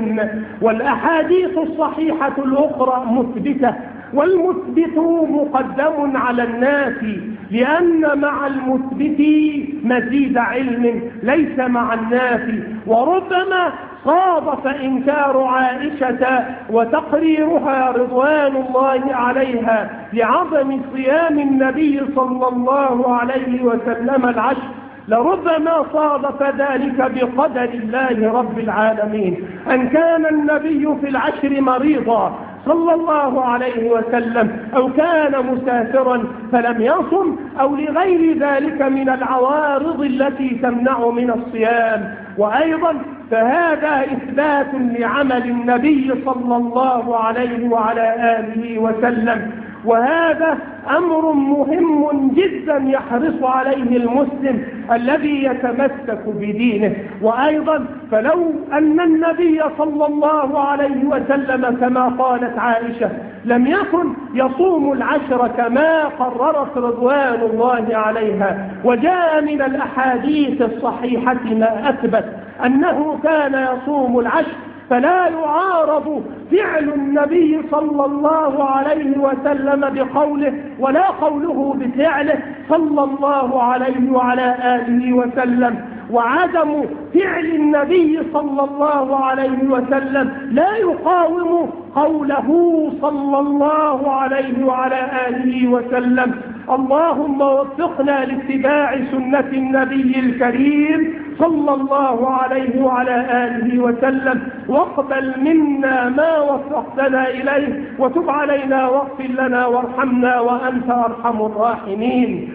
والأحاديث الصحيحة الأخرى مثبتة، والمثبت مقدم على النافي، لأن مع المثبت مزيد علم ليس مع النافي. وربما صادف إنكار عائشة وتقريرها رضوان الله عليها لعظم صيام النبي صلى الله عليه وسلم 10، لربما صادف ذلك بقدر الله رب العالمين أن كان النبي في 10 مريضا صلى الله عليه وسلم، أو كان مسافرا فلم يصم، أو لغير ذلك من العوارض التي تمنع من الصيام. وأيضا فهذا إثبات لعمل النبي صلى الله عليه وعلى آله وسلم، وهذا أمر مهم جدا يحرص عليه المسلم الذي يتمسك بدينه. وأيضا فلو أن النبي صلى الله عليه وسلم كما قالت عائشة لم يكن يصوم 10 كما قررت رضوان الله عليها، وجاء من الأحاديث الصحيحة ما أثبت أنه كان يصوم 10، فلا يعارض فعل النبي صلى الله عليه وسلم بقوله ولا قوله بفعله صلى الله عليه وعلى آله وسلم. وعدم فعل النبي صلى الله عليه وسلم لا يقاوم قوله صلى الله عليه وعلى آله وسلم. اللهم وفقنا لاتباع سنة النبي الكريم صلى الله عليه وعلى آله وسلم، واقبل منا ما وفقتنا إليه، وتب علينا واغفر لنا وارحمنا وأنت أرحم الراحمين.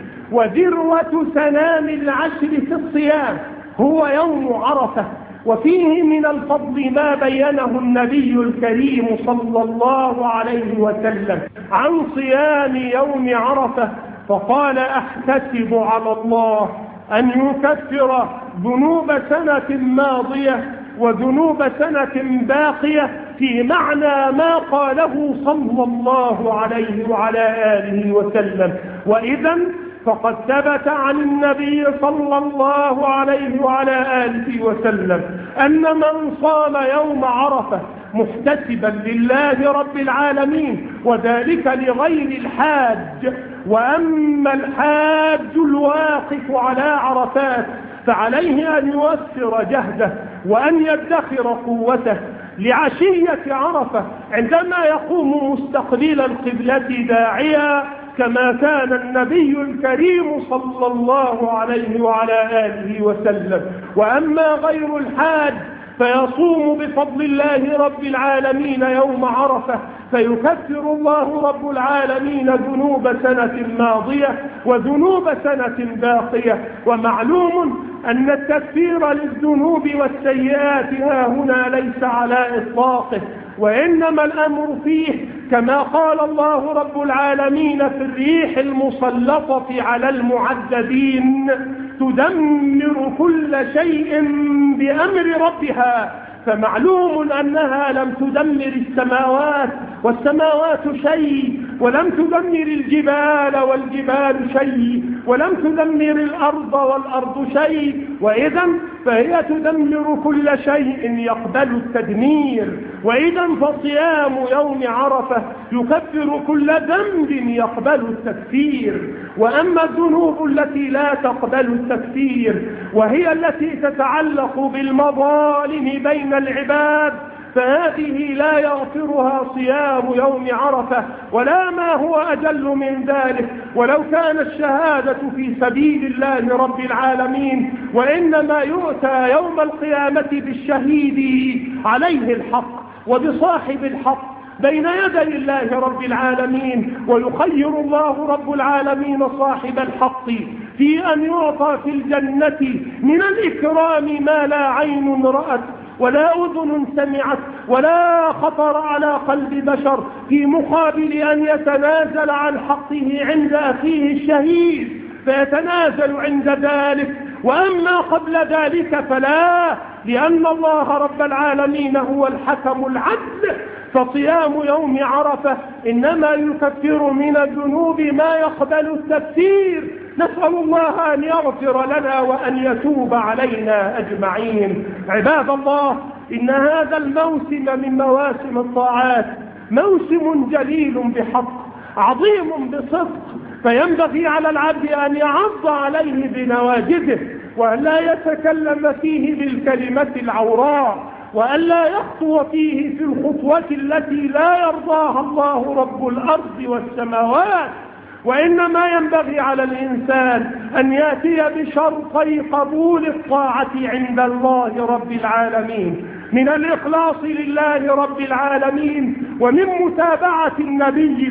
وذروة سنام 10 في الصيام هو يوم عرفة، وفيه من الفضل ما بينه النبي الكريم صلى الله عليه وسلم عن صيام يوم عرفة، فقال: أحتسب على الله أن يكفر ذنوب سنة ماضية وذنوب سنة باقية، في معنى ما قاله صلى الله عليه وعلى آله وسلم. وإذا فقد ثبت عن النبي صلى الله عليه وعلى آله وسلم أن من صام يوم عرفة محتسبا لله رب العالمين، وذلك لغير الحاج. وأما الحاج الواقف على عرفات فعليه أن يوفر جهده وأن يدخر قوته لعشية عرفة عندما يقوم مستقبل القبلة داعيا كما كان النبي الكريم صلى الله عليه وعلى آله وسلم. وأما غير الحاج فيصوم بفضل الله رب العالمين يوم عرفة، فيكفر الله رب العالمين ذنوب سنة ماضية وذنوب سنة باقية. ومعلوم أن التكفير للذنوب والسيئات ها هنا ليس على إطلاقه، وإنما الأمر فيه كما قال الله رب العالمين في الريح المسلطة على المعذبين: تدمر كل شيء بأمر ربها. فمعلوم أنها لم تدمر السماوات والسماوات شيء، ولم تدمر الجبال والجبال شيء، ولم تدمر الأرض والأرض شيء، وإذا فهي تدمر كل شيء يقبل التدمير. وإذا فصيام يوم عرفة يكفر كل ذنب يقبل التكفير. وأما الذنوب التي لا تقبل التكفير وهي التي تتعلق بالمظالم بين العباد فهذه لا يغفرها صيام يوم عرفة ولا ما هو أجل من ذلك، ولو كان الشهادة في سبيل الله رب العالمين. وإنما يؤتى يوم القيامة بالشهيد عليه الحق وبصاحب الحق بين يدي الله رب العالمين، ويخير الله رب العالمين صاحب الحق في أن يعطى في الجنة من الإكرام ما لا عين رأت ولا أذن سمعت ولا خطر على قلب بشر، في مقابل أن يتنازل عن حقه عند أخيه الشهيد فيتنازل عند ذلك. وأما قبل ذلك فلا، لأن الله رب العالمين هو الحكم العدل. فصيام يوم عرفة إنما يكفر من الذنوب ما يقبل التكفير. نسأل الله أن يغفر لنا وأن يتوب علينا أجمعين. عباد الله، إن هذا الموسم من مواسم الطاعات موسم جليل بحق عظيم بصدق، فينبغي على العبد أن يعض عليه بنواجذه وأن لا يتكلم فيه بالكلمة العوراء، وأن لا يخطو فيه في الخطوة التي لا يرضاها الله رب الأرض والسماوات. وإنما ينبغي على الإنسان أن يأتي بشرطي قبول الطاعة عند الله رب العالمين، من الإخلاص لله رب العالمين ومن متابعة النبي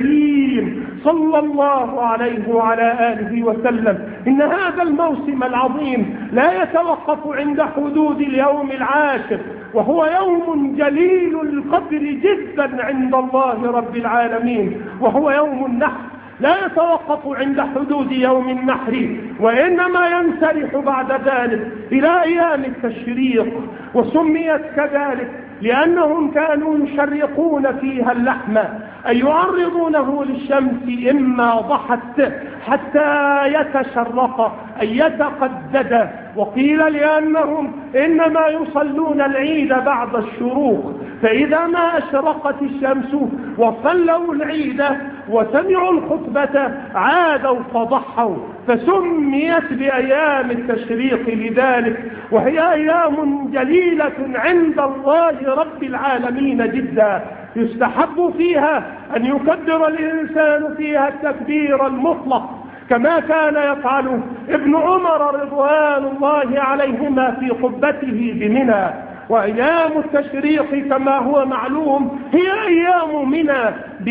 الكريم صلى الله عليه وعلى آله وسلم. إن هذا الموسم العظيم لا يتوقف عند حدود اليوم العاشر، وهو يوم جليل القدر جدا عند الله رب العالمين، وهو يوم النحر. لا يتوقف عند حدود يوم النحر، وإنما ينسرح بعد ذلك إلى أيام التشريق. وسميت كذلك لأنهم كانوا يشرقون فيها اللحم، أي يعرضونه للشمس إما ضحت حتى يتشرق أي يتقدد. وقيل لأنهم إنما يصلون العيد بعد الشروق، فإذا ما أشرقت الشمس وصلوا العيد وسمعوا الخطبة عادوا فضحوا، فسميت بأيام التشريق لذلك. وهي أيام جليلة عند الله رب العالمين جدا، يستحب فيها أن يكبر الإنسان فيها التكبير المطلق كما كان يفعل ابن عمر رضوان الله عليهما في قبته بمنى. وأيام التشريق كما هو معلوم هي أيام منى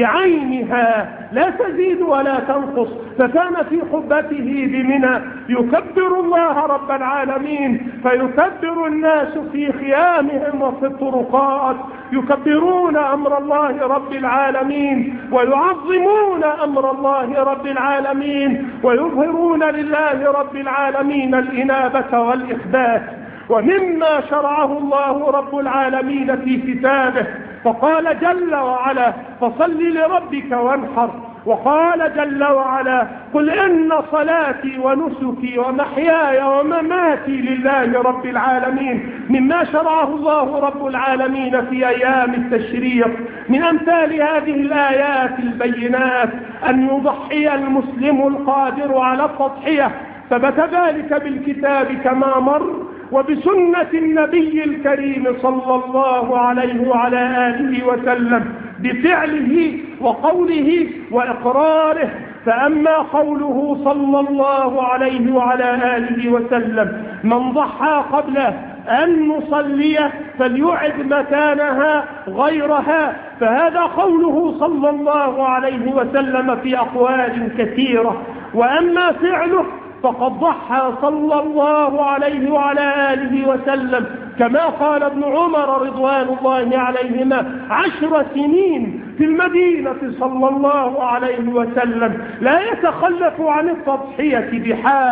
بعينها لا تزيد ولا تنقص. فكان في قبته بمنى يكبر الله رب العالمين، فيكبر الناس في خيامهم وفي الطرقات، يكبرون أمر الله رب العالمين ويعظمون أمر الله رب العالمين ويظهرون لله رب العالمين الإنابة والإخبات. ومما شرعه الله رب العالمين في كتابه، فقال جل وعلا: فصل لربك وانحر. وقال جل وعلا: قل إن صلاتي ونسكي ومحياي ومماتي لله رب العالمين. مما شرعه الله رب العالمين في أيام التشريق من أمثال هذه الآيات البينات أن يضحي المسلم القادر على التضحية، ثبت ذلك بالكتاب كما مر وبسنة النبي الكريم صلى الله عليه وعلى آله وسلم بفعله وقوله وإقراره. فأما قوله صلى الله عليه وعلى آله وسلم: من ضحى قبل أن نصلي فليعد مكانها غيرها، فهذا قوله صلى الله عليه وسلم في أقوال كثيرة. وأما فعله فقد ضحى صلى الله عليه وعلى آله وسلم كما قال ابن عمر رضوان الله عليهما: 10 سنين في المدينة صلى الله عليه وسلم لا يتخلف عن التضحية بحال،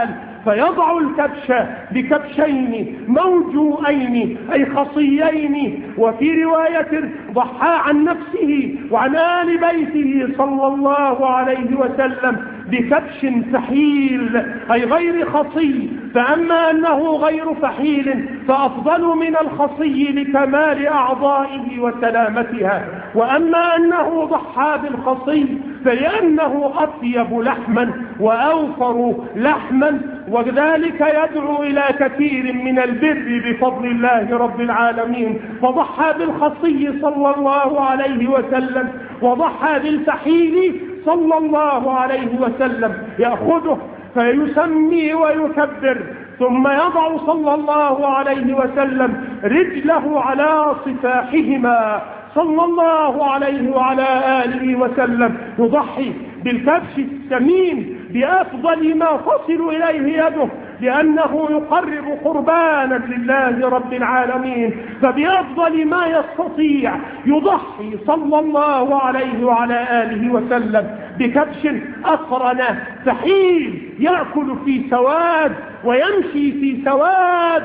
فيضع الكبش بكبشين موجوئين أي خصيين. وفي رواية ضحى عن نفسه وعن آل بيته صلى الله عليه وسلم بكبش فحيل أي غير خصي، فأما أنه غير فحيل فأفضل من الخصي لكمال أعضائه وسلامتها، وأما أنه ضحى بالخصي فلأنه أطيب لحما وأوفر لحما، وذلك يدعو إلى كثير من البر بفضل الله رب العالمين، فضحى بالخصي صلى الله عليه وسلم وضحى بالفحيل صلى الله عليه وسلم، يأخذه فيسمي ويكبر، ثم يضع صلى الله عليه وسلم رجله على صفاحهما صلى الله عليه وعلى آله وسلم، يضحي بالكبش السمين بأفضل ما تصل إليه يده، لأنه يقرب قربانا لله رب العالمين، فبأفضل ما يستطيع يضحي صلى الله عليه وعلى آله وسلم بكبش أقرن فحيل يأكل في سواد ويمشي في سواد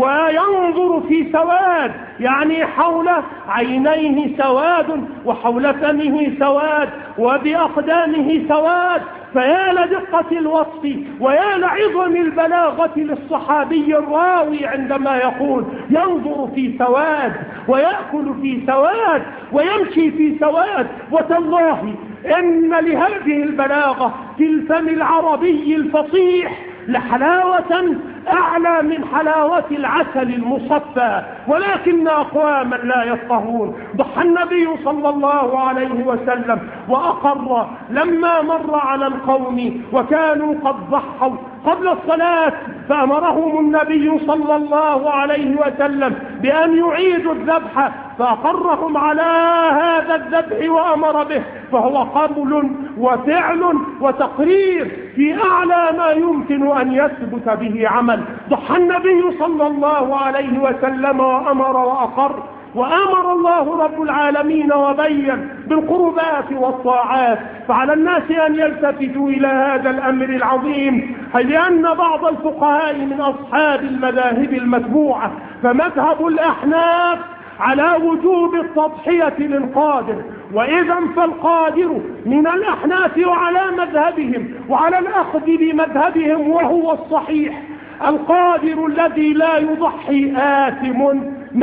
وينظر في سواد، يعني حول عينيه سواد وحول فمه سواد وبأقدامه سواد، فيا لدقة الوصف ويا لعظم البلاغة للصحابي الراوي عندما يقول ينظر في سواد ويأكل في سواد ويمشي في سواد. وتالله إن لهذه البلاغة في الفم العربي الفصيح لحلاوة أعلى من حلاوة العسل المصفى، ولكن أقواما لا يفقهون. ضحى النبي صلى الله عليه وسلم وأقر لما مر على القوم وكانوا قد ضحوا قبل الصلاة، فأمرهم النبي صلى الله عليه وسلم بأن يعيدوا الذبح، فأقرهم على هذا الذبح وأمر به، فهو قول وفعل وتقرير في أعلى ما يمكن أن يثبت به عمل. ضحى النبي صلى الله عليه وسلم وأمر وأقر، وأمر الله رب العالمين وبين بالقربات والطاعات، فعلى الناس أن يلتفتوا إلى هذا الأمر العظيم، لأن بعض الفقهاء من أصحاب المذاهب المتبوعة، فمذهب الأحناف على وجوب التضحية للقادر، وإذا فالقادر من الأحناف وعلى مذهبهم وعلى الأخذ بمذهبهم وهو الصحيح، القادر الذي لا يضحي آثم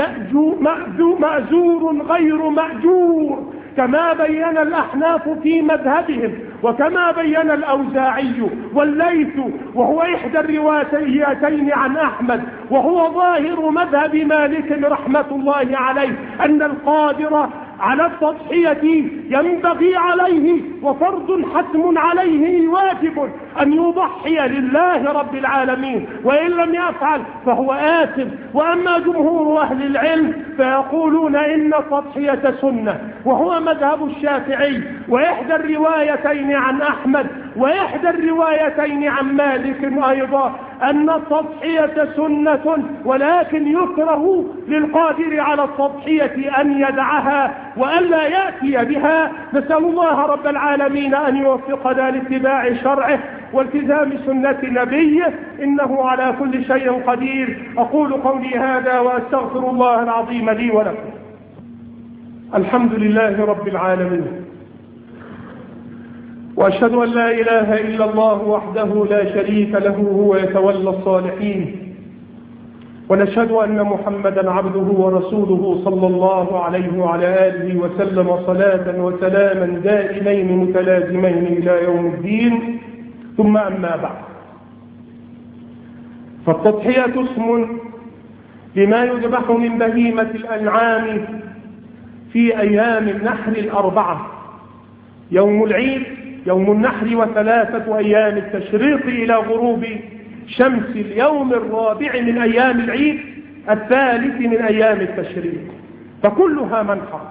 مأزور غير مأجور، كما بين الأحناف في مذهبهم وكما بين الأوزاعي والليث، وهو إحدى الروايتين عن أحمد، وهو ظاهر مذهب مالك رحمة الله عليه، أن القادر على التضحية ينبغي عليه وفرض حتم عليه واجب أن يضحي لله رب العالمين، وإن لم يفعل فهو آثم. وأما جمهور أهل العلم فيقولون إن التضحية سنة، وهو مذهب الشافعي، وإحدى الروايتين عن أحمد وإحدى الروايتين عن مالك أيضا أن التضحية سنة، ولكن يكره للقادر على التضحية أن يدعها وألا يأتي بها. نسأل الله رب العالمين أن يوفقنا لاتباع شرعه والتزام سنة نبيه، إنه على كل شيء قدير. أقول قولي هذا وأستغفر الله العظيم لي ولكم. الحمد لله رب العالمين، وأشهد أن لا إله إلا الله وحده لا شريك له هو يتولى الصالحين، ونشهد أن محمدا عبده ورسوله صلى الله عليه وعلى آله وسلم صلاة وسلاما دائمين متلازمين إلى يوم الدين، ثم أما بعد، فالتضحية اسم لما يذبح من بهيمة الأنعام في أيام النحر الأربعة، يوم العيد يوم النحر و3 أيام التشريق إلى غروب شمس اليوم الرابع من أيام العيد 3 من أيام التشريق، فكلها منحر.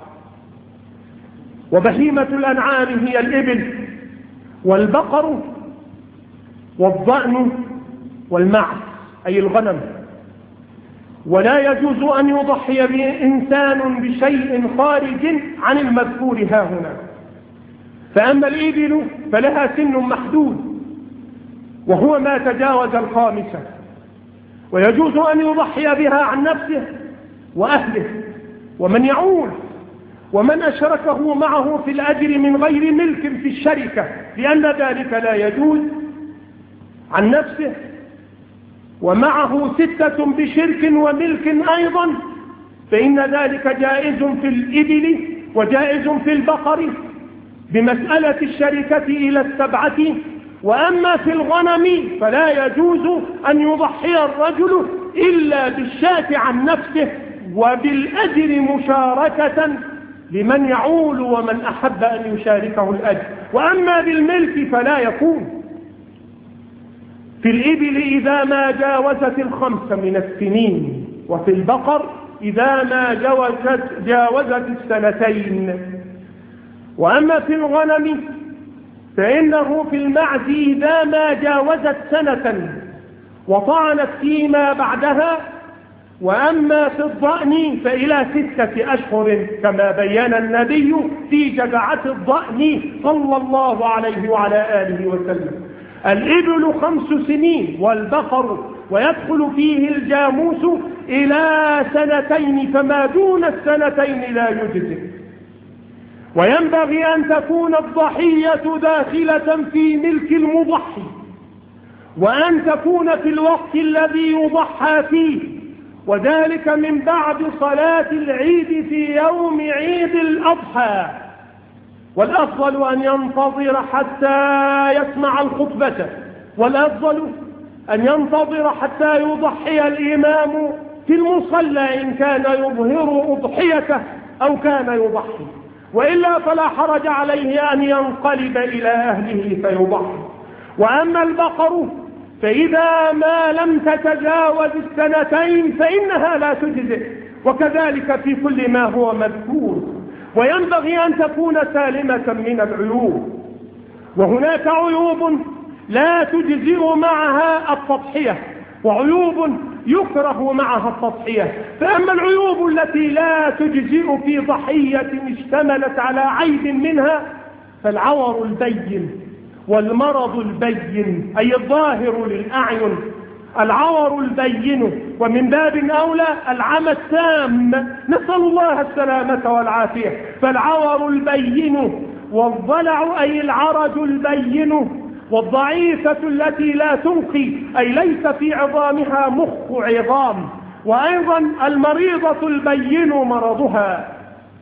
وبهيمة الأنعام هي الإبل والبقر والضأن والمعز أي الغنم، ولا يجوز أن يضحي إنسان بشيء خارج عن المذكور ها هنا. فأما الإبل فلها سن محدود، وهو ما تجاوز الخامسة، ويجوز أن يضحي بها عن نفسه وأهله ومن يعول ومن أشركه معه في الأجر من غير ملك في الشركة، لأن ذلك لا يجوز عن نفسه، ومعه 6 بشرك وملك أيضا، فإن ذلك جائز في الإبل وجائز في البقر بمسألة الشركة إلى 7. وأما في الغنم فلا يجوز أن يضحي الرجل إلا بالشاة عن نفسه وبالأجر مشاركة لمن يعول ومن أحب أن يشاركه الأجر. وأما بالملك فلا يكون. في الإبل إذا ما جاوزت 5 من السنين، وفي البقر إذا ما جاوزت 2. وأما في الغنم فإنه في المعز إذا ما جاوزت 1 وطعنت فيما بعدها. وأما في الضأن فإلى 6 أشهر كما بين النبي في جذعة الضأن صلى الله عليه وعلى آله وسلم. الإبل 5 سنين والبقر ويدخل فيه الجاموس إلى 2، فما دون 2 لا يجزئ. وينبغي أن تكون الضحية داخلة في ملك المضحي، وأن تكون في الوقت الذي يضحى فيه، وذلك من بعد صلاة العيد في يوم عيد الأضحى. والأفضل أن ينتظر حتى يسمع الخطبة، والأفضل أن ينتظر حتى يضحي الإمام في المصلى إن كان يظهر أضحيته أو كان يضحي، وإلا فلا حرج عليه أن ينقلب إلى أهله فيضحي. وأما البقر فإذا ما لم تتجاوز 2 فإنها لا تجزئ، وكذلك في كل ما هو مذكور. وينبغي أن تكون سالمة من العيوب، وهناك عيوب لا تجزئ معها التضحية، وعيوب يكره معها التضحية. فأما العيوب التي لا تجزئ في ضحية اشتملت على عيب منها فالعور البين والمرض البين، أي الظاهر للأعين، العور البين، ومن باب أولى العمى التام، نسأل الله السلامة والعافية. فالعور البين والضلع أي العرج البين، والضعيفة التي لا تنقي أي ليس في عظامها مخ عظام، وأيضا المريضة البين مرضها.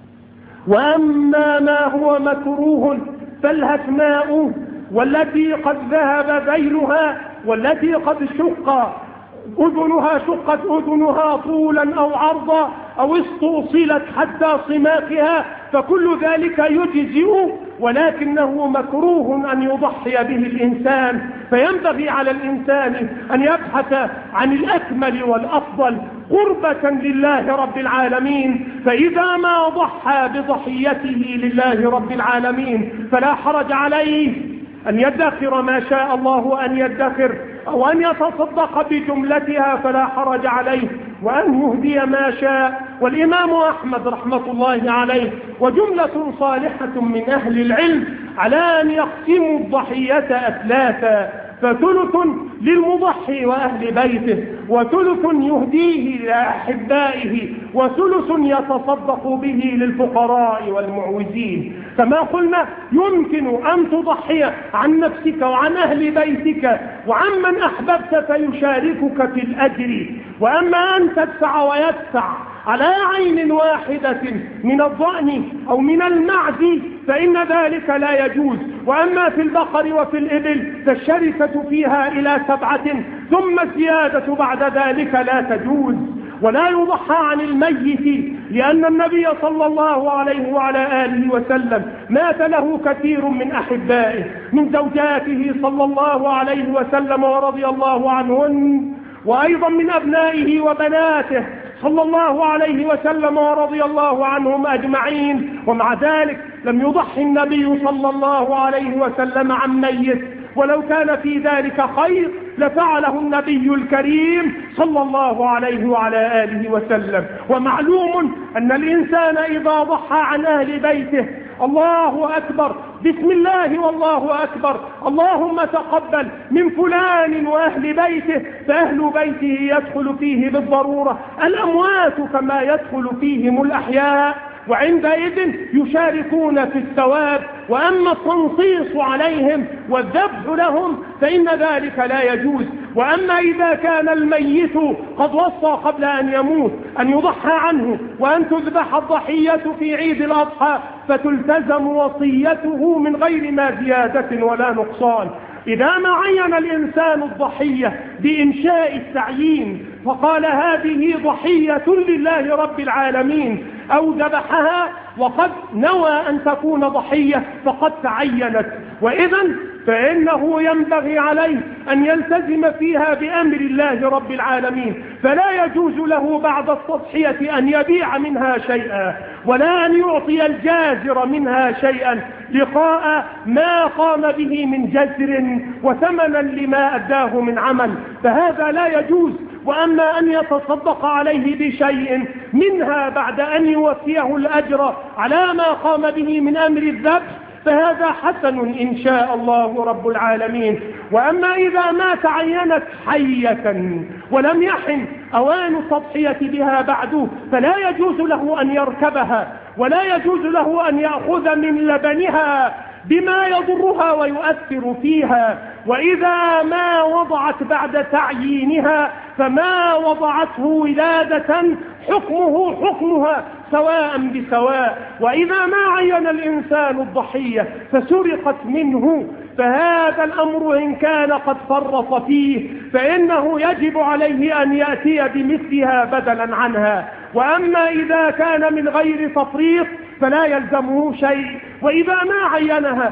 وأما ما هو مكروه فالهتماء، والتي قد ذهب ذيلها، والتي قد شقت أذنها طولا أو عرضا أو استوصلت حتى صماخها، فكل ذلك يجزئ، ولكنه مكروه أن يضحي به الإنسان. فينبغي على الإنسان أن يبحث عن الأكمل والأفضل قربة لله رب العالمين. فإذا ما ضحى بضحيته لله رب العالمين فلا حرج عليه أن يدخر ما شاء الله أن يدخر، أو أن يتصدق بجملتها فلا حرج عليه، وأن يهدي ما شاء. والإمام أحمد رحمة الله عليه وجملة صالحة من أهل العلم على أن يقسموا الضحية أثلاثا، فثلث للمضحي وأهل بيته، وثلث يهديه لأحبائه، وثلث يتصدق به للفقراء والمعوزين. كما قلنا يمكن أن تضحي عن نفسك وعن أهل بيتك وعن من أحببت فيشاركك في الأجر. وأما أن تدفع ويدفع على عين واحدة من الضأن أو من المعز فإن ذلك لا يجوز. وأما في البقر وفي الإبل فالشركة فيها إلى 7 ثم الزيادة بعد ذلك لا تجوز. ولا يضحى عن الميت، لأن النبي صلى الله عليه وعلى آله وسلم مات له كثير من أحبائه، من زوجاته صلى الله عليه وسلم ورضي الله عنهن، وأيضا من أبنائه وبناته صلى الله عليه وسلم ورضي الله عنهم أجمعين. ومع ذلك لم يضحي النبي صلى الله عليه وسلم عن ميت، ولو كان في ذلك خير لفعله النبي الكريم صلى الله عليه وعلى آله وسلم. ومعلوم أن الإنسان إذا ضحى عن أهل بيته الله أكبر، بسم الله والله أكبر، اللهم تقبل من فلان وأهل بيته، فأهل بيته يدخل فيه بالضرورة الأموات كما يدخل فيهم الأحياء، وعندئذ يشاركون في الثواب. وأما التنصيص عليهم والذبح لهم فإن ذلك لا يجوز. وأما إذا كان الميت قد وصى قبل أن يموت أن يضحى عنه وأن تذبح الضحية في عيد الأضحى فتلتزم وصيته من غير ما زيادة ولا نقصان. إذا ما عين الإنسان الضحية بإنشاء التعيين فقال هذه ضحية لله رب العالمين أو ذبحها وقد نوى أن تكون ضحية فقد تعينت، وإذن فإنه ينبغي عليه أن يلتزم فيها بأمر الله رب العالمين، فلا يجوز له بعد التضحية أن يبيع منها شيئا ولا أن يعطي الجازر منها شيئا لقاء ما قام به من جزر وثمنا لما أداه من عمل، فهذا لا يجوز. وأما أن يتصدق عليه بشيء منها بعد أن يوفيه الأجر على ما قام به من أمر الذبح فهذا حسن إن شاء الله رب العالمين. وأما إذا ما تعينت حية ولم يحن أوان التضحية بها بعد فلا يجوز له أن يركبها ولا يجوز له أن يأخذ من لبنها بما يضرها ويؤثر فيها. وإذا ما وضعت بعد تعيينها فما وضعته ولادة حكمها سواء بسواء. وإذا ما عين الإنسان الضحية فسرقت منه فهذا الأمر إن كان قد فرط فيه فإنه يجب عليه أن يأتي بمثلها بدلا عنها. وأما إذا كان من غير تفريط فلا يلزمه شيء. وإذا ما عينها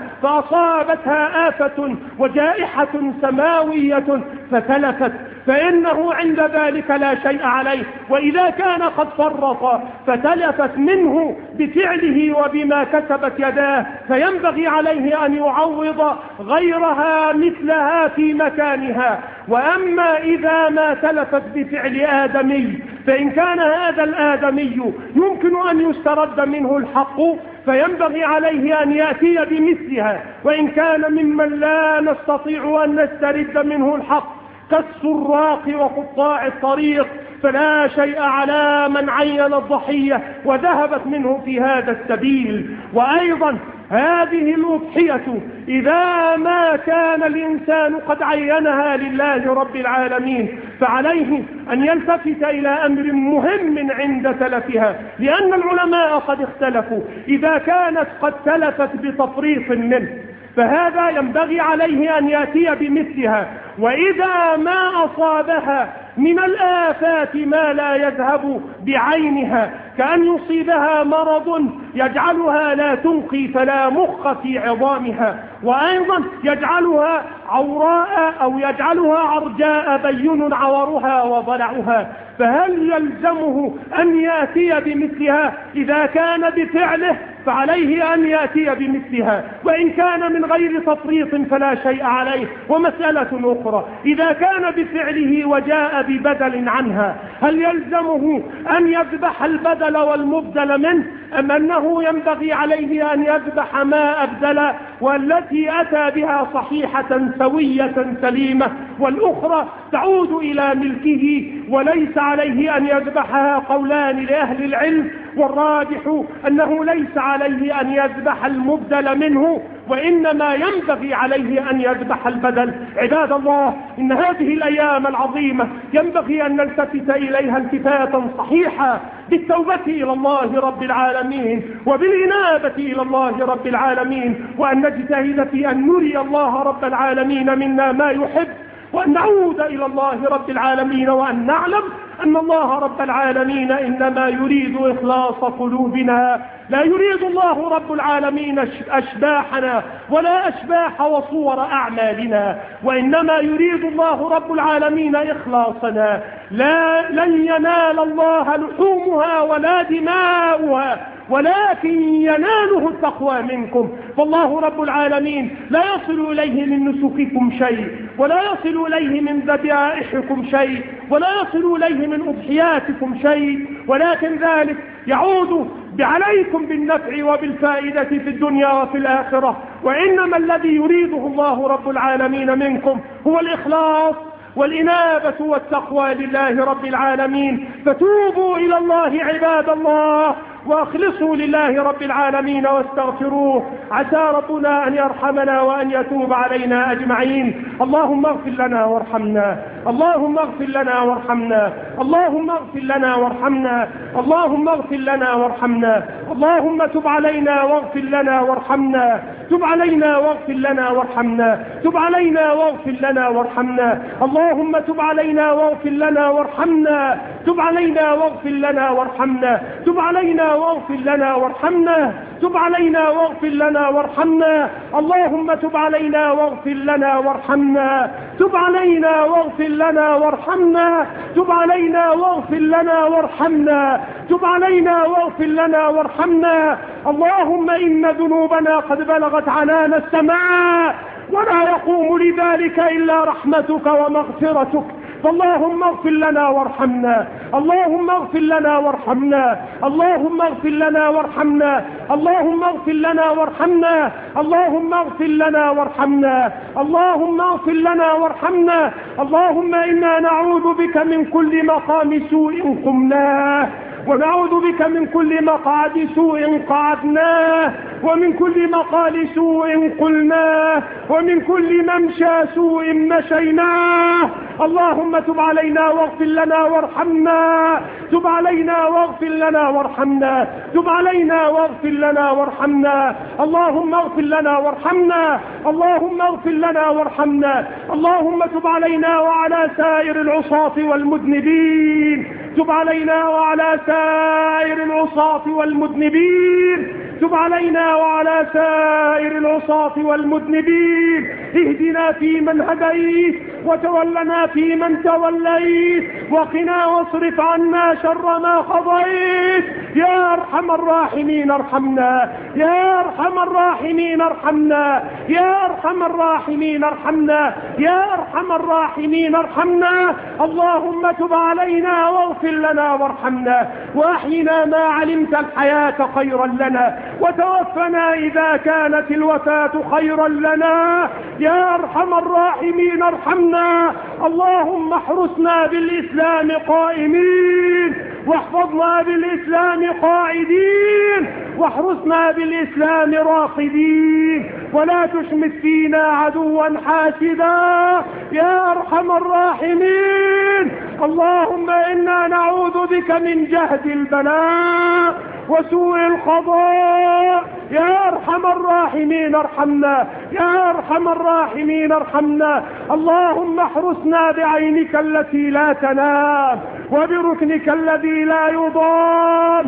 فأصابتها آفة وجائحة سماوية فتلفت فإنه عند ذلك لا شيء عليه. وإذا كان قد فرط فتلفت منه بفعله وبما كسبت يداه فينبغي عليه أن يعوض غيرها مثلها في مكانها. وأما إذا ما تلفت بفعل آدمي فإن كان هذا الآدمي يمكن أن يسترد منه الحق فينبغي عليه أن يأتي بمثلها. وإن كان ممن لا نستطيع أن نسترد منه الحق كالسراق وقطاع الطريق فلا شيء على من عين الضحية وذهبت منه في هذا السبيل. وأيضا هذه الأضحية إذا ما كان الإنسان قد عينها لله رب العالمين فعليه أن يلتفت إلى أمر مهم عند تلفها، لأن العلماء قد اختلفوا إذا كانت قد تلفت بتفريط منه فهذا ينبغي عليه أن يأتي بمثلها. وإذا ما أصابها من الآفات ما لا يذهب بعينها كأن يصيبها مرض يجعلها لا تنقي فلا مخ في عظامها، وأيضا يجعلها عوراء أو يجعلها عرجاء بين عورها وضلعها، فهل يلزمه أن يأتي بمثلها؟ إذا كان بفعله فعليه أن يأتي بمثلها، وإن كان من غير تفريط فلا شيء عليه. ومسألة أخرى إذا كان بفعله وجاء ببدل عنها هل يلزمه أن يذبح البدل والمبدل منه أم أنه ينبغي عليه أن يذبح ما أبدل والتي أتى بها صحيحة سوية سليمة والأخرى تعود إلى ملكه وليس عليه أن يذبحها؟ قولان لأهل العلم، والراجح أنه ليس عليه أن يذبح المبدل منه وإنما ينبغي عليه أن يذبح البدل. عباد الله، إن هذه الأيام العظيمة ينبغي أن نلتفت إليها التفاتا صحيحا بالتوبة إلى الله رب العالمين وبالإنابة إلى الله رب العالمين، وأن نجتهد في أن نري الله رب العالمين منا ما يحب، وأن نعود إلى الله رب العالمين، وأن نعلم أن الله رب العالمين إنما يريد إخلاص قلوبنا، لا يريد الله رب العالمين أشباحنا ولا أشباح وصور أعمالنا، وإنما يريد الله رب العالمين إخلاصنا. لن ينال الله لحومها ولا دماؤها ولكن يناله التقوى منكم، فالله رب العالمين لا يصل إليه من نسككم شيء ولا يصل إليه من ذبائحكم شيء ولا يصل إليه من أضحياتكم شيء، ولكن ذلك يعود عليكم بالنفع وبالفائدة في الدنيا وفي الآخرة، وإنما الذي يريده الله رب العالمين منكم هو الإخلاص والإنابة والتقوى لله رب العالمين. فتوبوا إلى الله عباد الله وأخلصوا لله رب العالمين واستغفروه، عسى ربنا أن يرحمنا وأن يتوب علينا أجمعين. اللهم اغفر لنا وارحمنا، اللهم اغفر لنا وارحمنا، اللهم اغفر لنا وارحمنا، اللهم اغفر لنا وارحمنا، اللهم تب علينا واغفر لنا وارحمنا، تب علينا واغفر لنا وارحمنا، تب علينا واغفر لنا وارحمنا، اللهم تب علينا واغفر لنا وارحمنا، تب علينا واغفر لنا وارحمنا، تب علينا واغفر لنا وارحمنا، تب علينا واغفر لنا وارحمنا، اللهم تب علينا واغفر لنا وارحمنا، تب علينا واغفر لنا وارحمنا، تب علينا واغفر لنا وارحمنا، تب علينا واغفر لنا وارحمنا. اللهم إن ذنوبنا قد بلغت عنان السماء ولا يقوم لذلك إلا رحمتك ومغفرتك، فاللهم اغفر لنا وارحمنا، اللهم اغفر لنا وارحمنا، اللهم اغفر لنا وارحمنا، اللهم اغفر لنا وارحمنا، اللهم اغفر لنا وارحمنا، اللهم اغفر لنا وارحمنا. اللهم إنا نعوذ بك من كل مقام سوء قمناه، ونعوذ بك من كل مقعد سوء قعدناه، ومن كل مقال سوء قلناه، ومن كل ممشى سوء مشيناه. اللهم تب علينا واغفر لنا وارحمنا، تب علينا واغفر لنا وارحمنا، تب علينا واغفر لنا وارحمنا. اللهم اغفر لنا وارحمنا، اللهم اغفر لنا وارحمنا. اللهم تب علينا وعلى سائر العصاة والمذنبين، تب علينا وعلى سائر العصاة والمذنبين، تب علينا وعلى سائر العصاة والمذنبين. اهدنا فيمن هديت، وتولنا فيمن توليت، وقنا واصرف عنا شر ما قضيت. يا أرحم الراحمين ارحمنا، يا أرحم الراحمين ارحمنا، يا أرحم الراحمين ارحمنا، يا أرحم الراحمين ارحمنا. اللهم تب علينا واغفر لنا وارحمنا، وأحينا ما علمت الحياة خيرا لنا، وتوفنا إذا كانت الوفاة خيرا لنا. يا أرحم الراحمين ارحمنا. اللهم احرسنا بالإسلام قائمين، واحفظنا بالإسلام قاعدين، واحرسنا بالإسلام راقدين، ولا تشمت فينا عدوا حاسدا. يا أرحم الراحمين. اللهم إنا نعوذ بك من جهد البلاء وسوء القضاء. يا أرحم الراحمين ارحمنا، يا أرحم الراحمين ارحمنا. اللهم احرسنا بعينك التي لا تنام، وبركنك الذي لا يضام،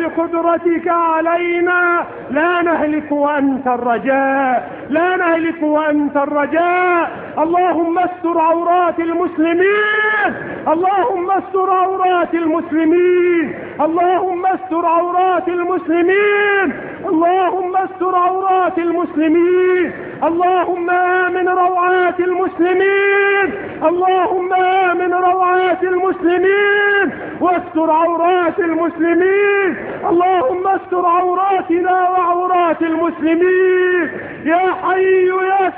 وبقدرتك علينا لا نهلك وأنت الرجاء، لا نهلك وأنت الرجاء. اللهم استر عورات المسلمين، اللهم استر عورات المسلمين، اللهم استر عورات المسلمين، اللهم استر عورات المسلمين. اللهم آمن روعات المسلمين، اللهم آمن روعات المسلمين، واستر عورات المسلمين. اللهم استر عوراتنا وعورات المسلمين. يا حي يا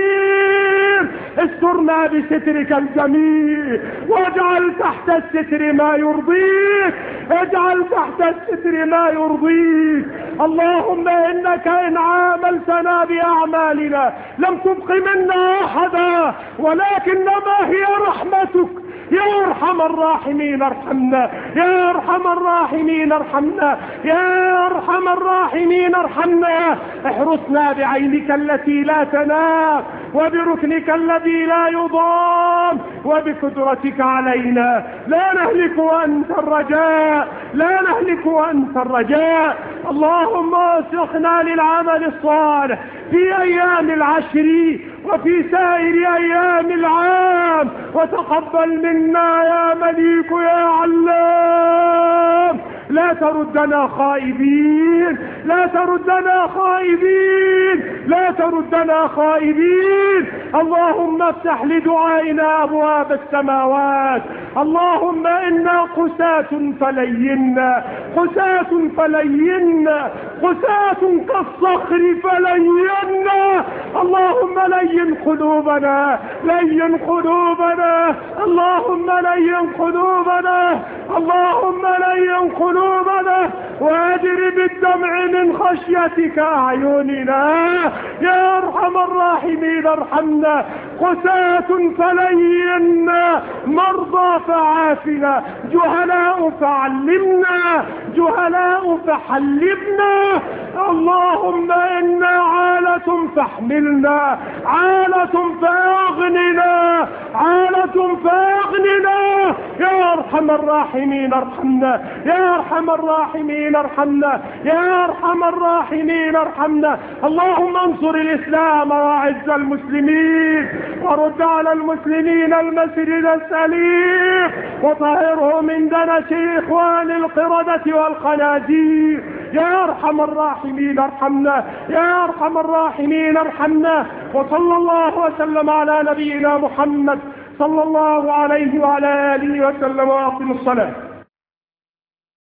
ستير، استرنا بسترك الجميل، واجعل تحت الستر ما يرضيك، اجعل تحت الستر ما يرضيك. اللهم إنك إن عاملتنا بأعمالنا لم تبق منا أحدا، ولكنما هي رحمتك. يا أرحم الراحمين ارحمنا، يا أرحم الراحمين ارحمنا، يا أرحم الراحمين ارحمنا. احرسنا بعينك التي لا تنام، وبركنك الذي لا يضام، وبقدرتك علينا لا نهلك وأنت الرجاء، لا نهلك وأنت الرجاء. اللهم وفقنا للعمل الصالح في أيام العشر وفي سائر أيام العام، وتقبل منا يا مليك يا علام. لا تردنا خائبين، لا تردنا خائبين، لا تردنا خائبين. اللهم افتح لدعائنا أبواب السماوات. اللهم إنا قساة فلينا، قساة فلينا، قساة كالصخر فلينا. اللهم لين قلوبنا، لين قلوبنا، اللهم لين قلوبنا، اللهم لين قلوبنا، وأجر بالدمع من خشيتك أعيننا. يا أرحم الراحمين ارحمنا. قساة فلينا، مرضى فعافنا، جهلاء فعلمنا، جهلاء فحلبنا. اللهم إنا عالة فاحملنا، عالة فأغننا، عالة فأغننا. يا أرحم الراحمين ارحمنا، يا أرحم الراحمين ارحمنا، يا أرحم الراحمين ارحمنا. اللهم انصر الإسلام وأعز المسلمين، ورد على المسلمين المسجد السليم، وطهره من دنس إخوان القردة والخنازير. يا أرحم الراحمين ارحمنا، يا أرحم الراحمين ارحمنا. وصلى الله وسلم على نبينا محمد صلى الله عليه وعلى آله وسلم. وأقم الصلاة.